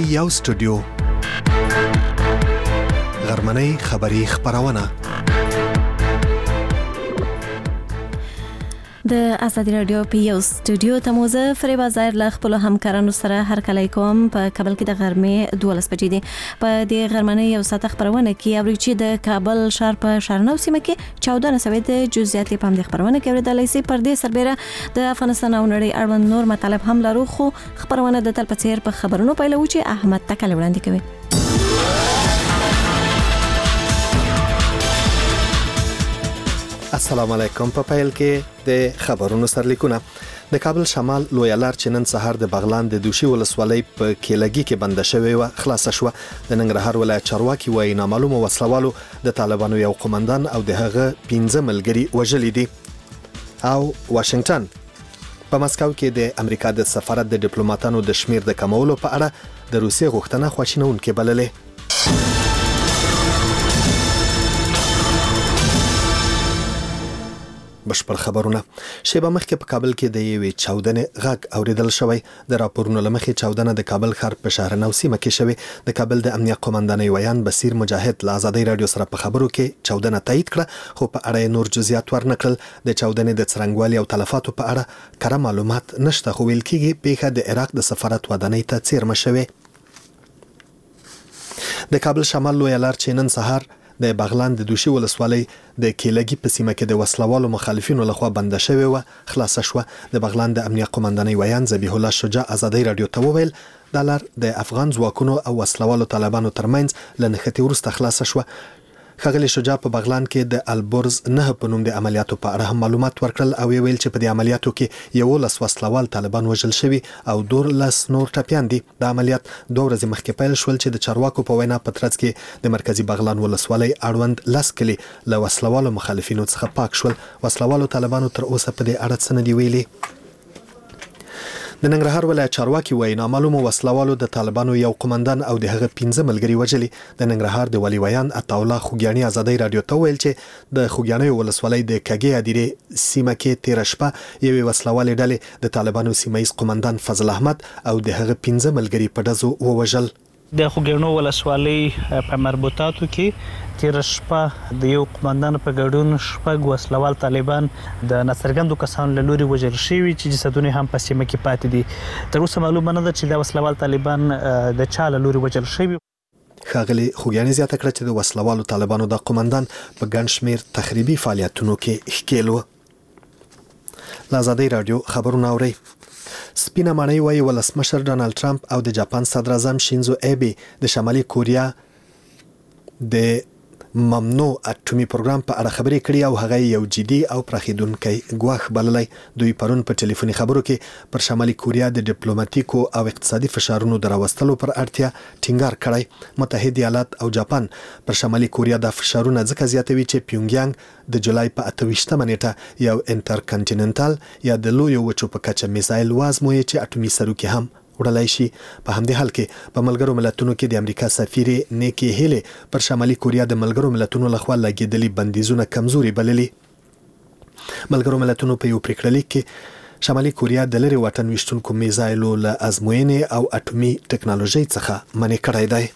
یو سټوډیو غرمنۍ خبری خبرونه د ازادي رادیو په یو سټوډیو ته موزه فریبا ظاهر له خپل همکارانو سره هر کله کوم په کابل کې د غرمې 12 بجې دي په دې غرمنۍ یو ساعت خبرونه کې اوري چې د کابل ښار په شارنو سیمه کې 14 سوي د جزئیات په هم د خبرونه کې اوریدلای شي پر دې سربېره د افغانستان او نړۍ اړوند نور مطالب هم لرو خو خبرونه د تل په څیر په خبرونو پیلو چې احمد تکل وړاندې کوي. السلام علیکم. په پیل کې د خبرونو سرلیکونه. د کابل شمال لوی لار چې نن سهار د بغلان د دوشي ولسوالۍ په کېلګي کې بنده شوی و خلاص شو. د ننګرهار ولایت چارواکي وایي نامعلومه وسلوالو د طالبانو یو قومندان او د هغه 15 ملګري وژلي دي. او واشنگټن په مسکو کې د امریکا د سفارت د ډیپلوماټانو د شمیر د کمولو په اړه د روسیې غوښتنه خواشینونکې بللې. بشپړ خبرونه. شیبه مخکې په کابل کې د یوې چاودنې غږ اوریدل شوی. د راپورونو لمخې چاودنه د کابل ښار په شهرنو سیمه کې شوی. د کابل د امنیه قومندانۍ ویان بصیر مجاهد له ازادي رادیو سره په خبرو کې چاودنه تایید کړه خو په اړه نور جزئیات ورنکړل. د چاودنې د څرنګوالي او تلفاتو په اړه کره معلومات نشته خو ویل کېږي پیښه د عراق د سفارت ودانۍ ته څیرمه شوی. د کابل شمال لوی لار چې نن سهار د بغلان د دوشي ولسوالۍ د کېلګي په سیمه کې د وسلوالو مخالفینو لخوا بنده شوی و خلاص شو. د بغلان د امنیه قومندانۍ ویان ذبیح الله شجاع ازادي رادیو ته وویل د لار د افغان ځواکونو او وسلوالو طالبانو ترمنځ لنښتې ورسته خلاص شو. خغلی شجاع په بغلان کې د البرز نه په نوم د عملیاتو په اړه هم معلومات ورکړل او ویل چې په دې عملیاتو کې یو لس وسلوال طالبان وژل شوی او 12 نور ټپيان دي. د عملیات 2 ورځې مخکې پیل شول چې د چارواکو په وینا په ترڅ کې د مرکزی بغلان ولسوالۍ اړوند لاس کلی له وسلوالو مخالفینو څخه پاک شول. وسلوالو طالبانو تر اوسه په دې اړه څه نه دی ویلي. د ننګرهار ولایت چارواکي وایي نامعلومه وسلوالو د طالبانو یو قومندان او د هغه 15 ملګري وژلي. د ننګرهار د ولی ویان عطاالله خوګیانی ازادي رادیو ته ویل چې د خوګیانی ولسوالۍ د کګي اديري سیمه کې 13 شپه یوې وسلوالې ډلې د طالبانو سیمایي قومندان فضل احمد او د هغه 15 ملګري په دزو ووژل. د خوګیانو ولسوالۍ په مربوطاتو کې 13 شپه د یو قومندان په ګډون شپږ وسلوال طالبان د ناڅرګندو کسانو له لوري وژل شوي چې جسدونه هم په سیمه کې پاتې دي. تر اوسه معلومه نه ده چې د وسلوال طالبان د چا له لوري وژل شوي. خاغلی خوګیانی زیاته کړه چې د وسلوالو طالبانو د قومندان په ګڼ شمیر تخریبي فعالیتونو کې ښکیل و. ازادي رادیو خبرونه اوري. سپینه ماڼۍ وایي ولسمشر ډانلډ ټرمپ او د جاپان صدر اعظم شینزو ایبي د شمالي کوریا د ممنوع اټومي پروګرام په اړه خبرې کړې او هغه یو جدي او پراخیدونکی ګواښ بللی. دوی پرون په ټلیفوني خبرو کې پر شمالي کوریا د ډیپلوماټیکو او اقتصادي فشارونو د راوستلو پر اړتیا ټینګار کړی. متحده ایالات او جاپان پر شمالي کوریا د فشارونو ځکه زیاتوي چې پیونګیانګ د جولای په 28 نیټه یو انټرکنټیننټال یا د لوی وچو په کچه میزایل وازموي چې اټومي سروکي هم وړلای شي. په همدې حال کې په ملګرو ملتونو کې د امریکا سفیر نیکی هیلی پر شمالي کوریا د ملګرو ملتونو لخوا لګیدلي بندیزونه کمزوري بللي. ملګرو ملتونو په یو پریکړه کې شمالي کوریا د لري واټن وشتونکو میزایلو له ازموینې او اټومي ټکنالوژي څخه منع کړی دی.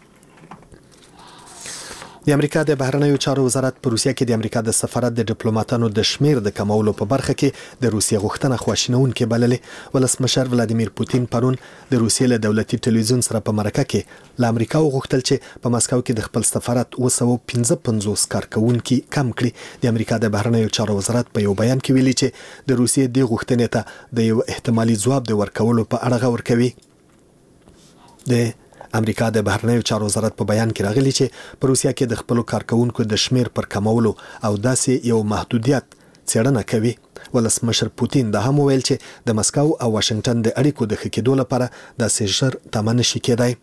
د امریکا د بهرنیو چارو وزارت په روسیه کې د امریکا د سفارت د ډیپلوماټانو د شمیر د کمولو په برخه کې د روسیې غوښتنه خواشینونکې بللې. ولسمشر ولادیمیر پوتین پرون د روسیې له دولتي ټلویزیون سره په مرکه کې له امریکا وغوښتل چې په مسکو کې د خپل سفارت 255 کارکونکي کم کړي. د امریکا د بهرنیو چارو وزارت په یو بیان کې ویلي چې د روسیې د غوښتنې ته د یو احتمالي ځواب د ورکولو په اړه غور کوي. د امریکا د بهرنیو چارو وزارت په بیان کې راغلی چې په روسیه کې د خپل کارکونکو د شمیر پر کمولو او داسې یو محدودیت څېړنه کوي. ولسمشر پوتین دا هم ویل چې د مسکو او واشنگټن د اړیکو د ښه کېدو لپاره داسې ژر تمه نشي کېدای.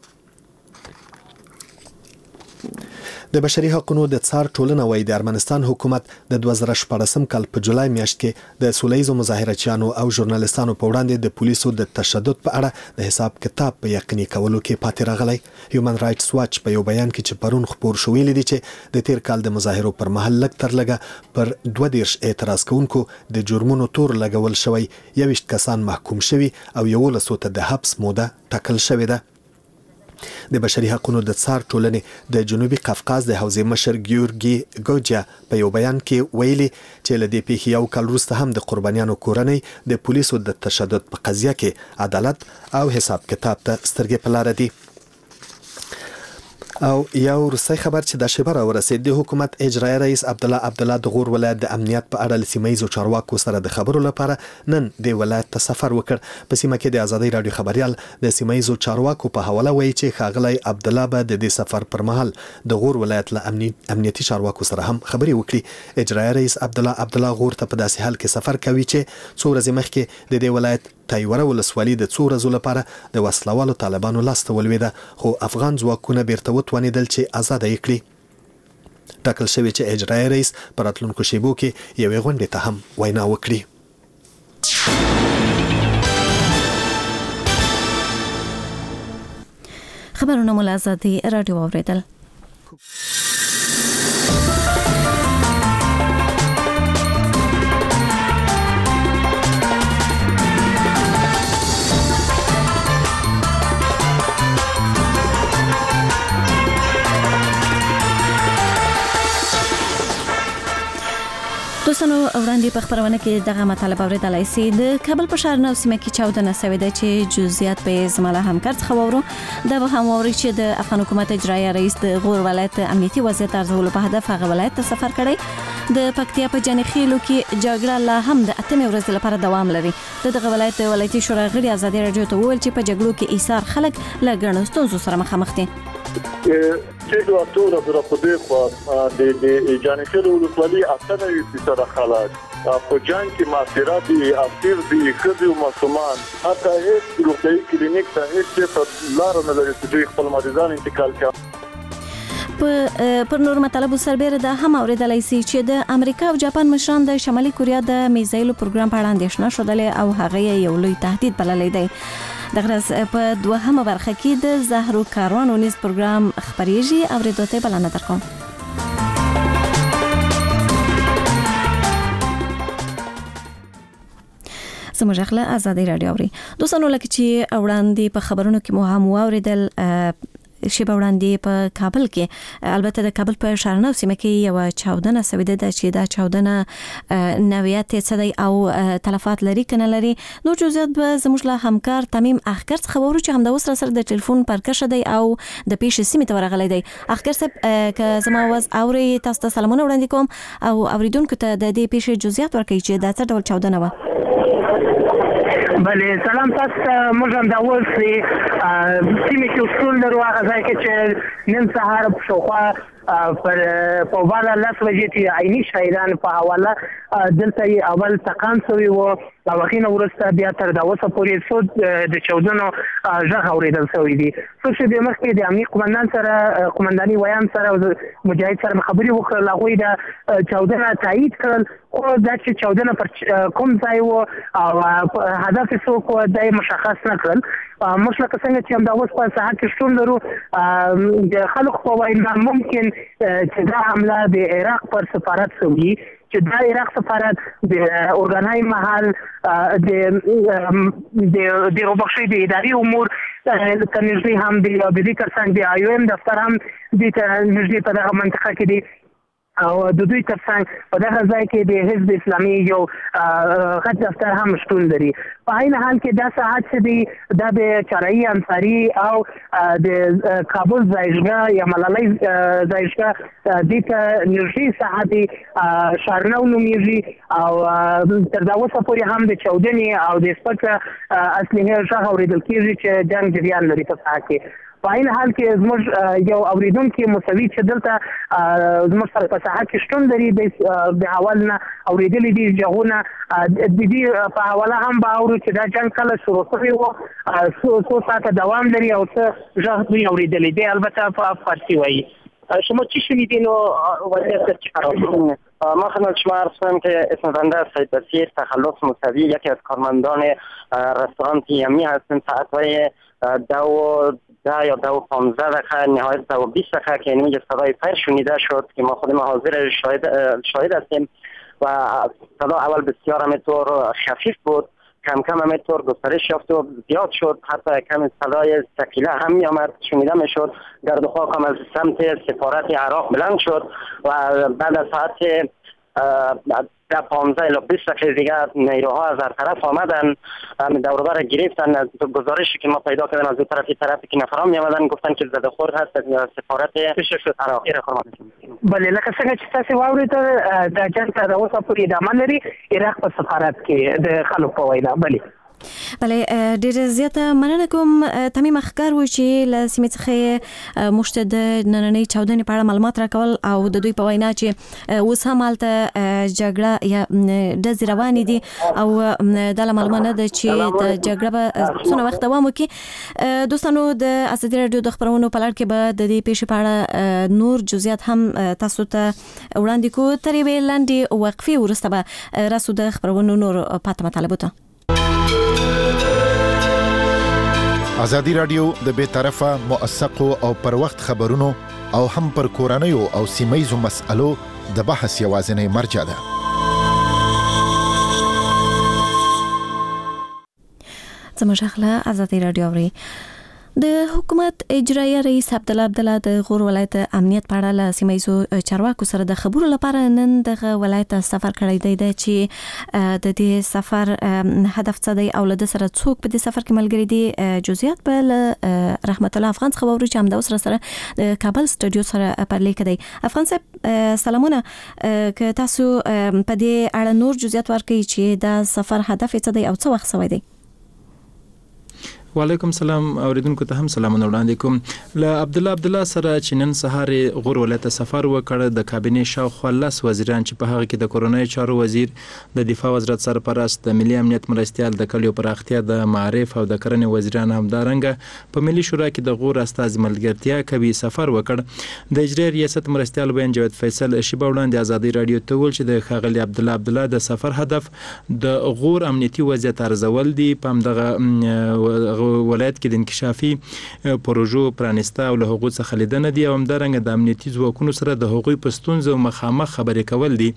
د بشري حقوقو د څار ټولنه وایي د ارمنستان حکومت د 2014 کال په جولای میاشت کې د سولهییزو مظاهرچیانو او ژورنالیستانو په وړاندې د پولیسو د تشدد په اړه د حساب کتاب په یقیني کولو کې پاتې راغلی. هیومن رائټس واچ په یو بیان کې چې پرون خبر شوی لیدي چې د تیر کال د مظاهرو پر مهال لږ تر لږه پر 22 اعتراض کوونکو د جرمونو تور لګول شوی، 21 کسان محکوم شوي او 11 ته د حبس موده ټاکل شوې ده. د بشري حقوقو د څار ټولنې د جنوبي قفقاز د حوزې مشر ګیورګي ګوجا په یو بیان کې ویلي چې له دې پیښې یو کال وروسته هم د قربانیانو کورنۍ د پولیسو د تشدد په قضیه کې عدالت او حساب کتاب ته سترګې په لاره دي. او یو روسي خبر چې د شبر ورسید د حکومت اجرایی رئیس عبدالله د غور ولایت د امنیت په اړه سیمایي چارواکو سره د خبرو لپاره نن د ولایت ته سفر وکړ. په سیمه کې د ازادي رادیو خبريال د سیمایي چارواکو په حواله وایي چې ښاغلی عبدالله به د دې سفر پر مهال د غور ولایت له امنیتي چارواکو سره هم خبري وکړي. اجرایی رئیس عبدالله غور ته په داسې حال کې سفر کوي چې څو ورځې مخکې د دې ولایت تایوره ولسوالي د څو ورځو لپاره د وسلوالو طالبانو لاسته ولوېده، خو افغان ځواکونه بیرته وتوانېدل چې آزاده یې کړي. ټاکل شوی چې اجرایی رئیس په راتلونکو شیبو کې یوې غونډې ته هم وینا وکړي. خبرونه مو له ازادي راډیو واوریدل. دوستانو وړاندې په خبرونه کې دغه مطالب اوریدلای شئ. د کابل په ښار نو سیمه کې چاودنه شوې ده چې جزئیات به زماله همکار څخه وورو. دا به هم ووري چې د افغان حکومت اجرایی رئیس د غور ولایت امنیتي وضعیت ارزولو په هدف هغه ولایت ته سفر کړی. د پکتیا په جنخیلو کې جګړه لا هم د 8 ورځې لپاره دوام لري. دغه ولایت ولایتي شورا غړي ازادي راډیو ته وویل چې په جګړو کې ایثار خلک له ګڼو ستونزو سره مخامخ دي. چې د ټول د راپدې خو د جانشل ولسوالي 98% خلک په جنگ کې ماسیرات دي، افسر دي، خدي او مسلمان حتی هیڅ روغتيایي کلینیک ته هیڅ لار نه لري چې خپل مریضان انتقال کړي. پر نور مطالب سربېره د هم اوریدلای شي چې د امریکا او جاپان مشران د شمالي کوریا د میزایلو پروګرام په اړه اندېښنه شودلې او هغه یو لوی تهدید بللی دی. دغه په دوهمه برخه کې د زهرو کاروان ونیز پروګرام خبريږي اوریدو ته بلنه درکوم. زموږ خپل ازادي راډیو اوري. دوستانو لکه چې وړاندې په خبرونو کې مو هم اوریدل شیبه وړاندې په کابل کې البته د کابل په شارنو سیمه کې یو چاودنه شوې ده چې دا چاودنه نوعیت څه دی او تلفات لري کنه لري. نو جزئیات به زموږ له همکار تمیم اخکر څخه وورو چې هم د وسره سره د ټلیفون پرکشه دی او د پیښې سیمه ته ورغلی دی. اخکر صاحب که زما आवाज اوري تاسو ته سلامونه وړاندې کوم او اوریدونکو ته د دې پیښې جزئیات ورکړئ چې دا څه ډول چاودنه و. بله سلام تاسو موږ هم دا اوس سیمې کې اصول لرو هغه ځای کې چې نن سهار شاوخوا پر په والا لاس وجې چې عیني شاعران په حواله دلته اول تقام شوی و او هغې نه وروسته بیا تر دا اوسه پورې څو د چاودنو غږ اورېدل شوی دي. څو شېبې مخکې د امنیت قمندان سره قمنداني ویان سره او مجاهد سره خبرې وکړل. هغوی د چاودنه تایید کړل خو دا چې چاودنه پر کوم ځای و او هدف یې څوک و دا یې مشخص نه کړل. موږ لکه څنګه چې همدا اوس په ساحه کې شتون لرو د خلکو په وینا ممکن چې دا حمله د عراق پر سفارت شوي چې دا عراق سفارت د اورګانای محل د روبخشي د اداري امور تنظیم هم د بدی ترڅنګ د IOM دفتر هم د نږدې په دغه منطقه کې دی او د دوی ترڅنګ په دغه ځای کې د حزب اسلامي یو غټ دفتر هم شتون لري. په عین حال کې دا ساحت چې دی دا د چارایي انصاري او د کابل ځایشګاه یا ملالۍ ځایشګاه دې ته نږدې ساحه دی شارنو نومیږي او تر دا اوسه پورې هم د چاودنې او د سپک اصلي غږ اورېدل کېږي چې جنګ جریان لري په ساحه کې. په عین حال کې زموږ یو اوریدونکي مسوي چې دلته زموږ سره په ساحه کې شتون لري د حوال نه اوریدلي دي غږونه د دې په حواله هم به اورو چې دا جنګ کله شروع شوی و څو ساعته دوام لري او څه غږ دوی اوریدلی دی البته په فارسی وایي. شما چی شنیدین و وضعیت چی قرار بود؟ ما خدمت شما عرض کنم که اسم بنده سید بصیر تخلص موسوی یکی از کارمندان رستوران یمی هستیم. ساعتهای 10 یا 15 دقیقه نهایت 20 دقیقه که اینجا صدای فیر شنیده شد که ما خودم حاضر شاهد هستیم و صدا اول بسیار همینطور خفیف بود کم کم همینطور گسترش یافت و زیاد شد. حتی کم صدای ثقیله هم می آمد، شنیده می شد. گرد و خاک هم از سمت سفارت عراق بلند شد و بعد از ساعت 15 الی 20 دقیقه دیگه نیروها از هر طرف آمدن، دور بر گرفتن. از گزارشی که ما پیدا کردیم از اون طرفی که نفران می آمدن گفتن که زده خورد هست سفارت عراق. بله، لکه څنګه چې تاسو واورېدل د جنګ تر اوسه پورې ادامه لري عراق په سفارت کې د خلکو په وینا. بله ډېر زیاته مننه کوم. تمیم ښکار و چې له سیمې څخه موږ ته د نننۍ چاودنې په اړه معلومات راکول او د دوی په وینا چې اوس هم هلته جګړه یا ډزې روانې دي او دا له معلومه نه ده چې د جګړه به څونه وخت دوام وکړي. دوستانو، د ازادي راډیو د خپرونو په لړ کې به د دې پیښې په اړه نور جزئیات هم تاسو ته وړاندې کوو. تر یوې لنډې وقفې وروسته به راسو د خپرونو نور پاتې مطالبو ته. ازادي راډیو د بې طرفه موثقو او پر وخت خبرونو او هم پر کورنیو او سیمایزو مسألو د بحث یوازینی مرجع ده. زموږ خلا ازادي راډیو اوري. د حکومت اجرایي رئیس عبدالله د غور ولایت امنیت په اړه له سیمایزو چارواکو سره د خبرو لپاره نن دغه ولایت سفر کړی دی چې د دې سفر هدف څه دی او له د سره څوک په دې سفر کې ملګری دي. جزئیات به له رحمت الله افغان څخه وورو چې همدا اوس سره د کابل سټوډیو سره پرلې کړی. افغان صاحب سلامونه، که تاسو په دې اړه نور جزئیات ورکړئ چې دا سفر هدف څه دی او څه وخت شوی دی؟ وعلیکم سلام. اوریدونکو ته هم سلامونه وړاندې کوم. له عبدالله سره چې نن سهار غور ولایت سفر وکړ د کابینې شاوخوا 10 وزیران چې په هغه کې د کورونای چارو وزیر، د دفاع وزارت سرپرست، د ملي امنیت مرستیال، د کلیو پراختیا، د معارف او د کرنې وزیران همدارنګه په ملي شورا کې د غور استازي ملګرتیا کوي سفر وکړ. د اجرایي ریاست مرستیال بیان جاوید فیصل شیبه وړاندې ازادي رادیو ته ویل چې د خاغلی عبدالله د سفر هدف د غور امنیتي وضعیت ارزول دي. په همدغه ولایت کې د انکشافي پروژو پرانسته او له هغو څخه لیدنه دي او همدارنګه د امنیتي ځواکونو سره د هغوی په ستونزو مخامخ خبرې کول دي.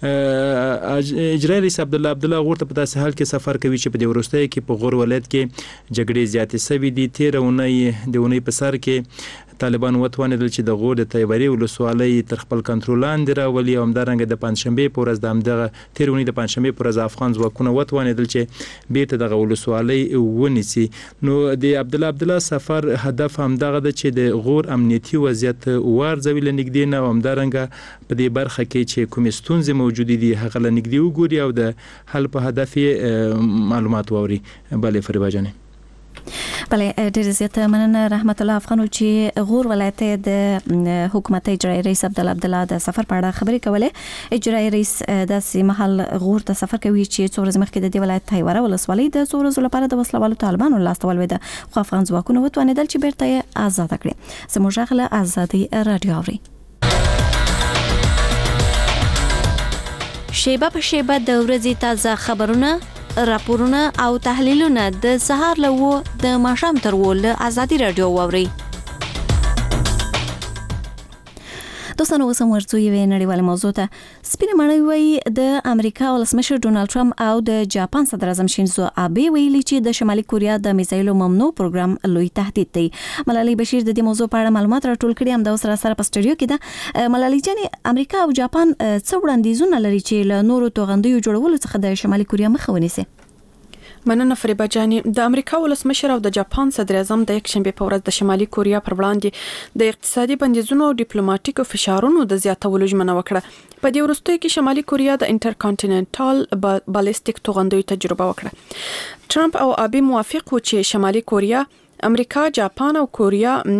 اجرایي رئیس عبدالله غور ته په داسې حال کې سفر کوي چې په دې وروستیو کې په غور ولایت کې جګړې زیاتې شوې دي. تېره اونۍ په سر کې طالبان وتوانیدل چې د غور د تیبري ولسوالۍ تر خپل کنټرول لاندې راولي او همدارنګه د پنځشنبې په ورځ د همدغه تېرې اونۍ د پنځشنبې په ورځ افغان ځواکونه وتوانیدل چې بیرته دغه ولسوالۍ ونیسي. نو د عبدالله سفر هدف همدغه ده چې د غور امنیتي وضعیت وارزوي له نږدې نه او همدارنګه په دې برخه کې چې کومې ستونزې موجودې دي هغه له نږدې وګوري او د حل په هدف معلومات واوري. بله فریبا جانې. بله ډېر زیاته مننه رحمت الله افغان چې غور ولایت د حکومت اجرایي رئیس عبدالله د سفر په اړه خبرې کولې. اجرایي رئیس د سیمهال غور ته سفر کوي چې څو ورځې مخکې د دې ولایت تیوره ولسوالۍ د څو ورځو لپاره د وسلوالو طالبانو لاسته ولوېده، خو افغان ځواکونه وتوانېدل چې بیرته یې آزاده کړي. زموږ غله ازادي راډیو اوري. شیبه په شیبه د ورځې تازه خبرونه، راپورونه او تحلیلونه د سهار له 9 د ماښام تر 10 له ازادي راډیو واوري. دوستانو اوس هم ورځو یوې نړیواله موضوع ته. سپینه ماڼۍ وایي د امریکا ولسمشر ډونالد ټرمپ او د جاپان صدر اعظم شینزو آبه ویلي چې د شمالي کوریا د میزایلو ممنوع پروګرام لوی تهدید دی. ملالۍ بشیر د دې موضوع په اړه معلومات راټول کړي. هم د اوس سره په سټوډیو کې ده. ملالۍ جانې، امریکا او جاپان څه وړاندیزونه لري چې له نورو توغندیو جوړولو څخه د شمالي کوریا مخه ونیسي؟ مننه فریبا جانې. د امریکا ولسمشر او د جاپان صدر اعظم د یکشنبه په ورځ د شمالي کوریا پر وړاندې د اقتصادي بندیزونو او ډیپلوماټیکو فشارونو د زیاتولو ژمنه وکړه. په دې وروستیو کې شمالي کوریا د انټرکانټیننټال بالستیک توغندیو تجربه وکړه. ټرمپ او آبه موافق وو چې شمالي کوریا، امریکا، جاپان او کوریا او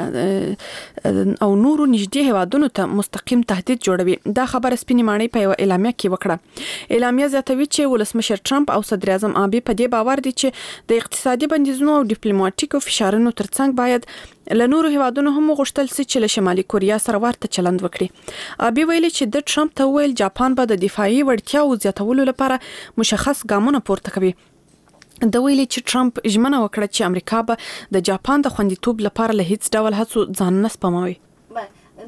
نورو نږدې هیوادونو ته مستقیم تهدید جوړوي. دا خبره سپینې ماڼۍ په یو اعلامیه کې وکړه. اعلامیه زیاتوي چې ولسمشر ټرمپ او صدر اعظم آبه په دې باور دي چې د اقتصادي بندیزونو او ډیپلوماټیکو فشارونو ترڅنګ باید له نورو هیوادونو هم غوښتل شي چې له شمالي کوریا سره ورته چلند وکړي. آبه ویلي چې د ټرمپ ته ویل جاپان به د دفاعي وړتیاو زیاتولو لپاره مشخص ګامونه پورته کوي. د ویلي چې ټرمپ ژمنه وکړه چې امریکا به د جاپان د خوندیتوب لپاره له هیڅ ډول هڅو ځان نه سپموي.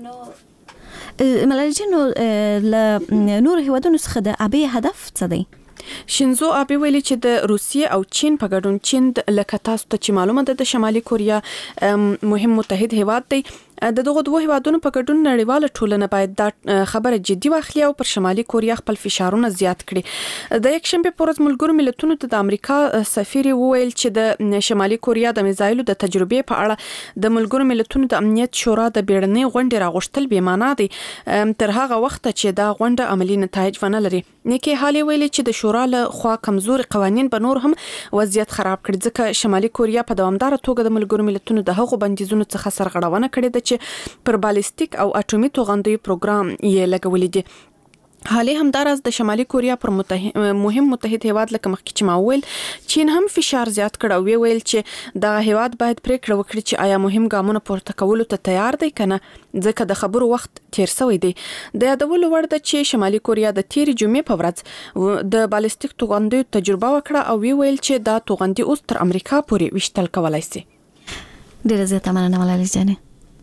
ملالۍ جانو، له نورو هیوادونو څخه د آبه هدف څه دی؟ شینزو آبه ویلي چې د روسیې او چین په ګډون چین لکه تاسو ته چې معلومه ده د شمالي کوریا مهم متحد هیواد دی. د دغه دوه هیوادونو په ګډون نړیواله ټولنه باید دا خبره جدي واخلي او پر شمالي کوریا خپل فشارونه زیات کړي. د یکشنبه پر ورځ ملګرو ملتونو ته د امریکا سفیر وویل چې د شمالي کوریا د میزایلو د تجربې په اړه د ملګرو ملتونو د امنیت شورا د بیړنۍ غونډې راغوښتل بې معنا دي تر هغه وخت چې دا غونډه عملی نتایج ونه لري. نیکی هالي ویلي چې د شورا له خوا کمزوري قوانين به نور هم وضعیت خراب کړي ځکه شمالي کوریا په دوامدار توګه د ملګرو ملتونو د هغو بندیزونو څخه سرغړونه کړې ده چې پر بالستیک او اټومي توغندیو پروګرام یې لګولې دي. حالي همدارس د شمالي کوریا پر مهم متحد هیواد لکه مخکې چې ما ویل چین هم فشار زیات کړ او ویل چې دا هیواد باید پریکړه وکړي چې آیا مهم ګامونه پورته کولو ته تیار دی کنه ځکه د خبرو وخت تیر شوی دی. د یادولو وړ ده چې شمالي کوریا د تیرې جمعې په ورځ د بالستیک توغندیو تجربه وکړه او ویل چې دا توغندي اوس تر امریکا پورې وشتل کولای شي. ډیره زیاته مننه ملالۍ جانې.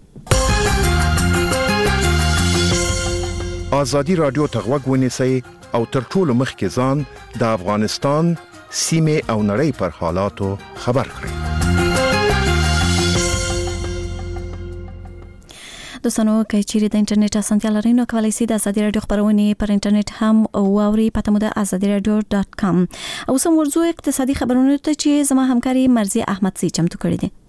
ازادي رادیو ته غوږ ونیسئ او تر ټولو مخکې ځان د افغانستان سیمه او نړۍ پر حالاتو خبر کړئ. دوستانو که چیرې د انټرنیټ اسانتیا لرئ نو کولی شئ د ازادي رادیو خبرونه پر انټرنیټ هم واورئ. پته مو د azadiradio.com. او سم ورځو اقتصادي خبرونه ته چې زما همکاري مرزي احمد سي چمتو کړی دی.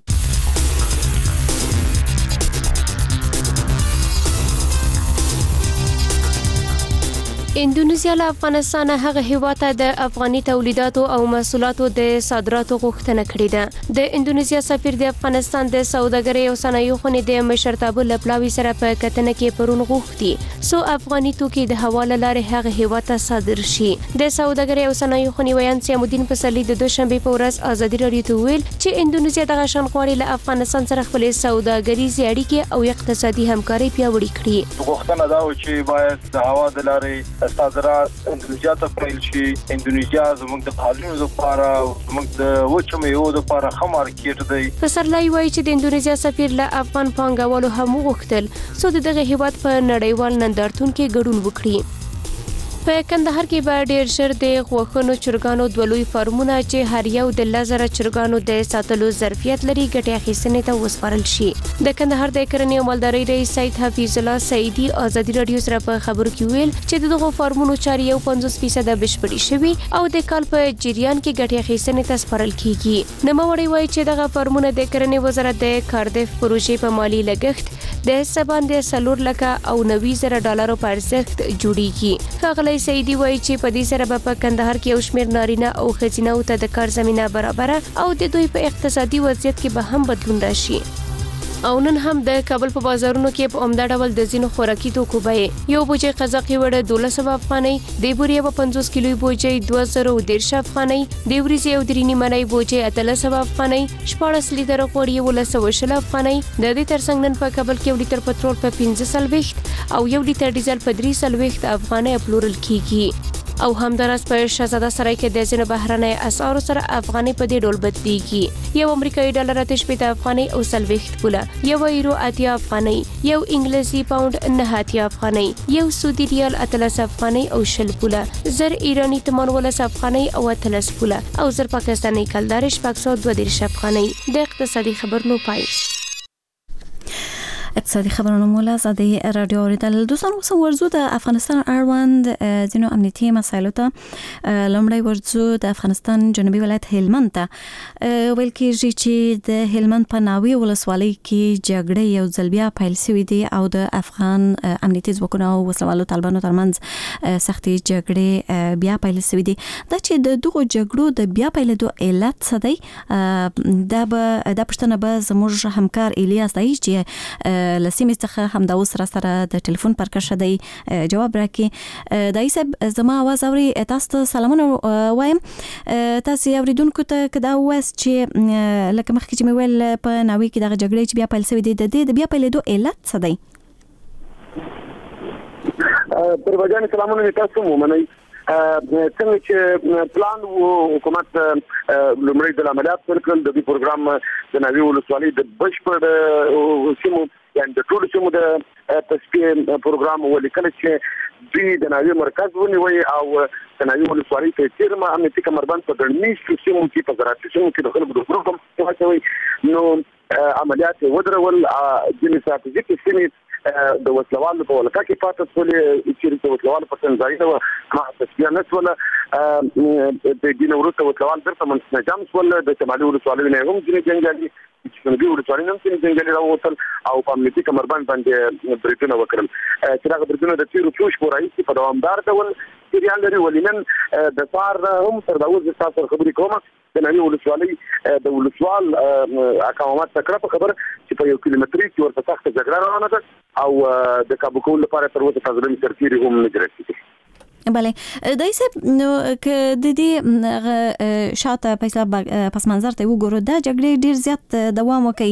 اندونیزیا له افغانستان هغه هیواد ته د افغاني تولیداتو او محصولاتو د صادراتو غوښتنه کړې ده. د اندونیزیا سفیر د افغانستان د سوداګرۍ او صنایعو خونې د مشرتابه لپلاوي سره په کتنه کې پرون غوښتي سو افغاني توکي د حواله لارې هغه هیواد ته صادر شي. د سوداګرۍ او صنایعو خونې ویان سیمودین پسرلی د دوشنبه په ورځ ازادي رادیو ته ویل چې اندونیزیا دغه شانغواړي له افغانستان سره خپل سوداګریزي اړیکې او اقتصادي همکاري پیاوړې کړي. غوښتنه دا و چې باید د هوا د لارې صادرات اندونیزیا ته پیل شي. اندونیزیا زموږ د پالنو لپاره او زموږ د وچو میوو لپاره ښه مارکیټ دی. پسرلی وایي چې د اندونیزیا سفیر له افغان پانګوالو هم وغوښتل څو دغه هیواد په نړیوال نندارتون کې ګډون وکړي. په کندهار کې به ډیر ژر د غوښنو چرګانو دولوي فارمونه چې هر یو د 1000 چرګانو د ساتلو ظرفیت لري ګټه اخیستنې ته وسپارل شي. د کندهار د کرنې او مالدارۍ رئیس سید حفیظ الله سعیدی ازادي رادیو سره په خبرو کې ویل چې دغه فارمونو چاري 50% بشپړي شوي او د کال په جریان کې ګټه اخیستنې ته سپارل کیږي. نوموړی وایي چې دغه فارمونه د کرنې وزارت د کاردف پروژې په مالی لګښت د حسابان د $90,000 په ارزښت جوړیږي. ښاغلی سعیدی وایي چې په دې سره په کندهار کې یو شمېر نارینه او ښځینه ته د کار زمينه برابره او د دوی په اقتصادي وضعیت کې به هم بدلون راشي. او نن هم د کابل په بازارونو کې په عمده ډول د زینو خوراکي توکو بیې یو بوجي قزاقي وړه 1200 افغانۍ، د بوري په 50 کیلو بوجي 2013 افغانۍ، د وريزي او درینی منۍ بوجي 1300 افغانۍ، 14 لیټر غوړي 1100 افغانۍ. د دې ترڅنګ نن په کابل کې 1 لیټر پټرول په 15 او 1 لیټر ډیزل په 3 افغانۍ پلورل کیږي. او همدارس په شهزاده سرای کې د ځینو بهرنۍ اسعارو سره افغاني په دې ډول بدلیږي. یو امریکایي ډالر 8 افغانۍ او 40 پوله، یو یورو 80 افغانۍ، یو انګلیسي پاوند 9 افغانۍ، یو سعودي ریال 13 افغانۍ او 20 پوله، زر ایرانی تمان 12 افغانۍ او 13 پوله او زر پاکستاني کلدار 632 افغانۍ. د اقتصادي خبرونو پای. اقتصادي خبرونه مولا زادي رادیو اوریدل. دوستان اوس ورزو د افغانستان اړوند ځینو امنیتي مسایلو ته لومړی ورزو د افغانستان جنوبي ولایت هلمند ته ویل کېږي چې د هلمند په ناوې ولسوالۍ کې جګړه یو ځل بیا پیل شوې دي او د افغان امنیتي ځواکونو او وسلوالو طالبانو ترمنځ سختي جګړې بیا پیل شوې دي. دا چې د دغو جګړو د بیا پیلېدو علت څه دی دا پوښتنه به زموږ همکار الیاس دی چې لسیمې څخه همدا اوس سره د ټلیفون پر کښه دی جواب راکړي. دای صاحب زما आवाज اوري؟ تاسو ته سلامونه وایم. تاسو اوریدونکو ته کدا واس چې لکه مخکې چې مې ویل په ناوې کې دغه جګړې چې بیا پیل شوې دي د بیا پیلېدو علت څه دی؟ پروازان سلامونه تاسو مو منئ. څنګه چې پلان وو حکومت لومړی د عملیات پر کړل د دې پروګرام د ناوې ولسوالۍ د بشپړ سیمو یعنی د ټولو سیمو د تصفیه پروګرام ولیکل چې دوی د ناوې مرکز ونیوي او د ناوې ولسوالۍ په تیرمه امنیتي کمربند په ګڼمیشتو سیمو کې په زراعتي سیمو کې د خلکو د ګروپ هم واچوي نو عملیات ودرول ځینې ستراتیژیکې سیمې د وسلوالو په ولکه کې پاتې شولې چې د وسلوالو په څنځای نه ما تسبیه نشوله د دین وروسته وسلوال درته منځنجام شول د شمالي ولسوالۍ نه هم ځینې جنګیالي چې د ولسوالۍ نه هم جنګیالي راووتل او په امنیتي کمربند باندې بریدونه وکړل چې هغه بریدونه د تیرو څو شپو راهیسې په دوامدار ډول جریان لري ولینن د سار هم تر دا اوس تاسو خبرې کوم د نوې ولسوالۍ د ولسوال اقامت تکړه په خبر چې په 1 کیلومتري کې ورته سخت جګړه روانه ده او د کابو کول لپاره تر اوسه تاسو سرتيري هم نه جوړېږي. بله دای صاحب نو ک د دې شاته پیسې پس منظر ته وګورو دا جګړې ډیر زیات دوام وکي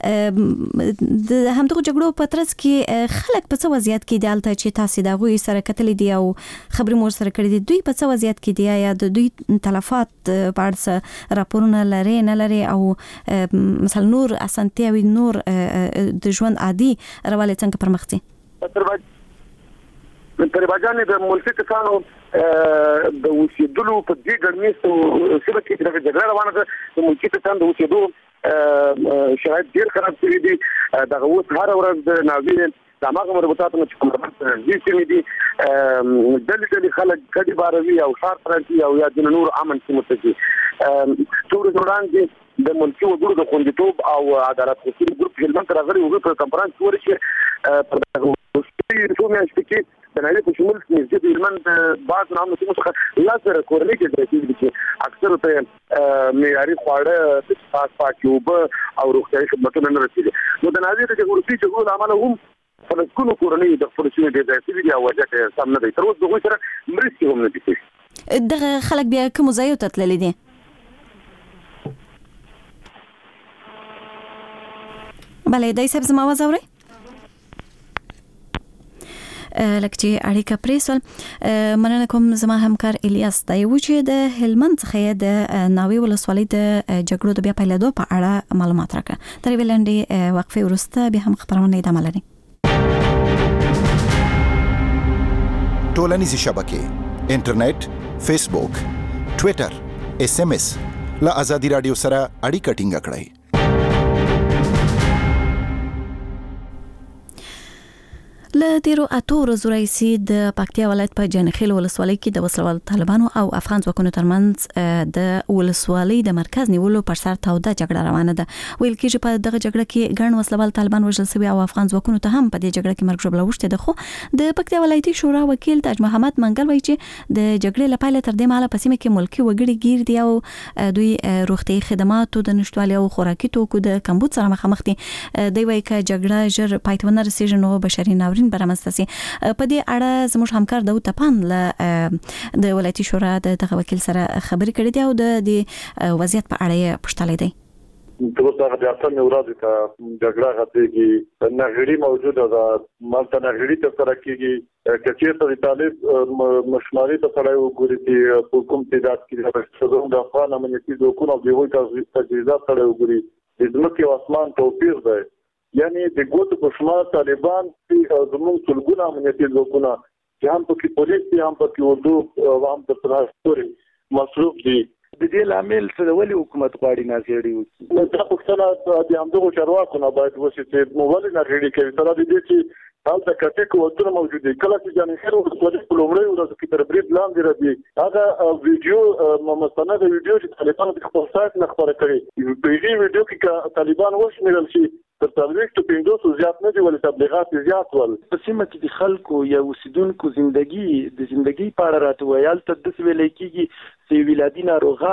د همدغه جګړو په ترڅ کې خلک په څه وضعیت کې دي البته چې تاسو دا غوي سره کتل دي او خبري مور سره کړی دي دوی په څه وضعیت کې دي یا د دوی تلفات په اړه راپورونه لري نه لري او مثلا نور اسانتیاوي نور د ژوند عادي روالي څنګه پرمختي تر باجانې د ملکی کسانو د اوسېدلو په دې ګرمیستو سیمه کې د جګړه روانه ده د ملکی کسانو د اوسېدو شرایط ډېر خراب شوي دي دغه اوس هر ورځ د ناوې د هماغه مربوطاتو چې کوم دي سیمې دي ډلې خلک کډي باروي او ښار ته راځي او یا د نور امن سیمو ته ځي ټول وړاندې د ملکی وګړو د خوندیتوب او عدالت خصوصي ګروپ هلمند راغلي وو په کنفرانس کې ورشي پر دغه څو میاشتې کې د نړۍ په شمول نږدې د هلمند بعض نامو سیمو څخه لاسره کورنۍ کې چې اکثر ته معیاري خواړه د پاکې اوبه او روغتیايي خدمتونه نه رسېږي نو د ناوې د جغرافي له امله هم فلسطینو کورنۍ د خپل سیمې د ځای دي او وجه سم نه دی تر اوسه دغه سره مرستې هم نه دي دغه خلک بیا کوم ځای ته تللي دي بله دای صاحب زما आवाज اوري لکه چې اړیکه پریسل مننه کوم زما همکار الیاس دایو چې د هلمند څخه د ناوې ولسوالۍ د جګړو د بیا پیلېدو په اړه معلومات راکړه تر ویلندې وقفه وروسته به هم خبرونه ادامه لري ټولنیزې شبکې انټرنیټ فیسبوک ټوئیټر اس ام اس لا ازادي رادیو سره اړیکه ټینګه کړئ له تیرو اتو ورځو راهیسې د پکتیا ولایت په جنخیل ولسوالۍ کې د وسلوال طالبانو او افغان ځواکونو ترمنځ د ولسوالۍ د مرکز نیولو پر سر توده جګړه روانه ده ویل کېږي په دغه جګړه کې ګڼ وسلوال طالبان وژل شوي او افغان ځواکونو ته هم په دې جګړه کې مرګ ژوبله وشته ده خو د پکتیا ولایتي شورا وکیل تاج محمد منګل وایي چې د جګړې لپاره تر دې مهاله په سیمه کې ملکی وګړي گیر دي او دوی روغتي خدماتو د نشټوالي او خوراکي توکو د کمبود سره مخامخ دي دوی وایي چې جګړه ژر پای ته ونه رسیږي نو بشري ناورین برامستسي په دې اړه زموږ همکار داوود تپان له د ولایتي شورا د وکیل سره خبرې کړې دي او د وضعیت په اړه پوښتنه لري تر څو د اتم ورځې ته جګړه غټېږي نغړی موجوده ده مالته نغړی ته سره کېږي کچې ته طالب مشماري ته سره وګوري چې حکومت تعداد کې د افغان امنیتي ځواکونو د وی تجهیزات سره وګوري د ځمکې او اسمان توپیر دی یعنی د ګوتو په شمار طالبان زموږ ټولګونه امنیتي ځواکونه چې هم پکې پولیس دي هم پکې اردو او هم د ترانسپورت مصروف دي د دې لامل څه ولې حکومت غواړي ناغېړي وکړي دا پښتنه د همدغو چارواکو نه باید وشي چې موږ ناغېړي کوي تر دې چې هلته کټیک وختونه موجود دي کله چې جنخیل ولسوالۍ په لومړۍ ورځ کې تر برید لاندې راځي هغه ویډیو مستند ویډیو چې طالبان په خپل سایت نه خبره کړې په دې ویډیو کې طالبان وشمیرل شي تر 45 زیات نه دي ولې تبلیغات زیات ول په سیمه کې د خلکو یا اوسیدونکو ژوندۍ په اړه راته ویل ته د ویل کېږي چې ولادي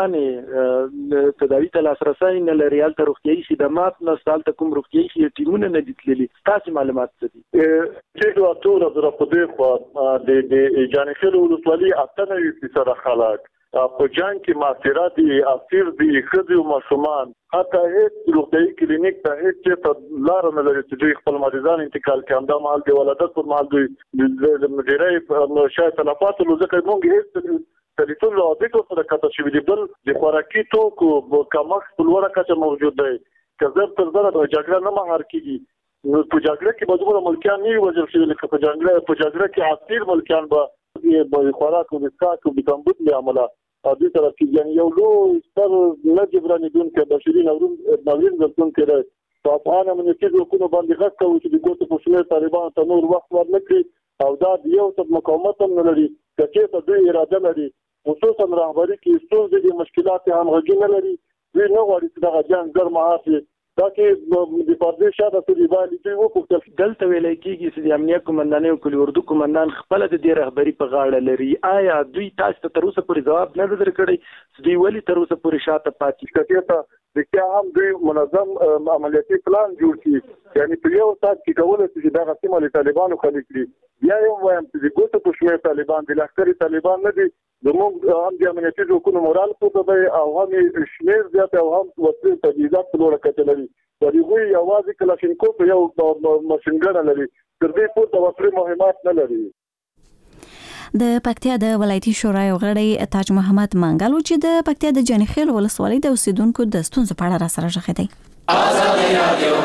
ناروغانې تداوی ته لاسرسي نه لري البته روغتيایي خدمات نه سالته کوم روغتيایي ټیمونه نه دي تللي تاسو معلومات څه دي چې دوه ټول د په خو د جانخیل ولسوالۍ 98% خلک په جنگ کې ماسیرات دي اسیر دي خځې او ماشومان حتی هیڅ روغتيایي کلینیک ته هیڅ لار نه لري چې خپل مریضان انتقال کړي همدا مال دی ولادت پر مال دی د مدیرۍ شاید تلفات له ځکه موږ هیڅ تلیتون له اډیټو سره کاته شوی دی بل د خوراکي توکو کمښت په لوړه کچه موجود دی که زر تر زر د جګړه نه مهار کیږي نو په جګړه کې به دومره ملکیان نه وژل شوي لکه په جګړه کې عسکر ملکیان به خوراک او اسکاک او د کمبود له امله او دې طرف کې یعنی یو لوی ستر نه جبرانیدونکي بشري ناورین ورتونکي دی په افغان امنیتي ځواکونو باندې غږ کوي چې د ګوتو په شمېر طالبان ته نور وخت ورنکړي او دا د یو څه مقاومت هم نه لري که چېرته دوی اراده لري خصوصا رهبري کې ستونزې دي مشکلات همغږي نه لري دوی نه غواړي چې دغه جنګ ګرم هاتي دا کې د پردې شاته سړي باندې دوی وکړل دلته ویل کېږي چې د امنیت قومندانۍ او کلي اردو قومندان خپل د دې رهبري په غاړه لري آیا دوی تاسو ته تر اوسه پورې ځواب نه درکړی چې دوی ولې تر اوسه پورې شاته پاتې کېږي د هم دوی منظم عملیاتي پلان جوړ کړي یعنی په یو سات کې کولای شي چې دغه سیمه له طالبانو خالي کړي بیا یو وایم چې د ګوتو په شمېر طالبان د لښکري طالبان نه دي زموږ هم د امنیتي ځواکونو مورال پورته دی او هم شمېر زیات او هم وسلې تجهیزات په لوړه کچه لري د هغوی یوازې کلاشینکوف په یو ماشینګن لري تر دې پورته وسلې مهمات نه لري د پکتیا د ولایتي شورای غړی تاج محمد منګل چې د پکتیا د جنخیل ولسوالۍ د اوسیدونکو د ستونزو په اړه را سره ژغېدی آزادي رادیو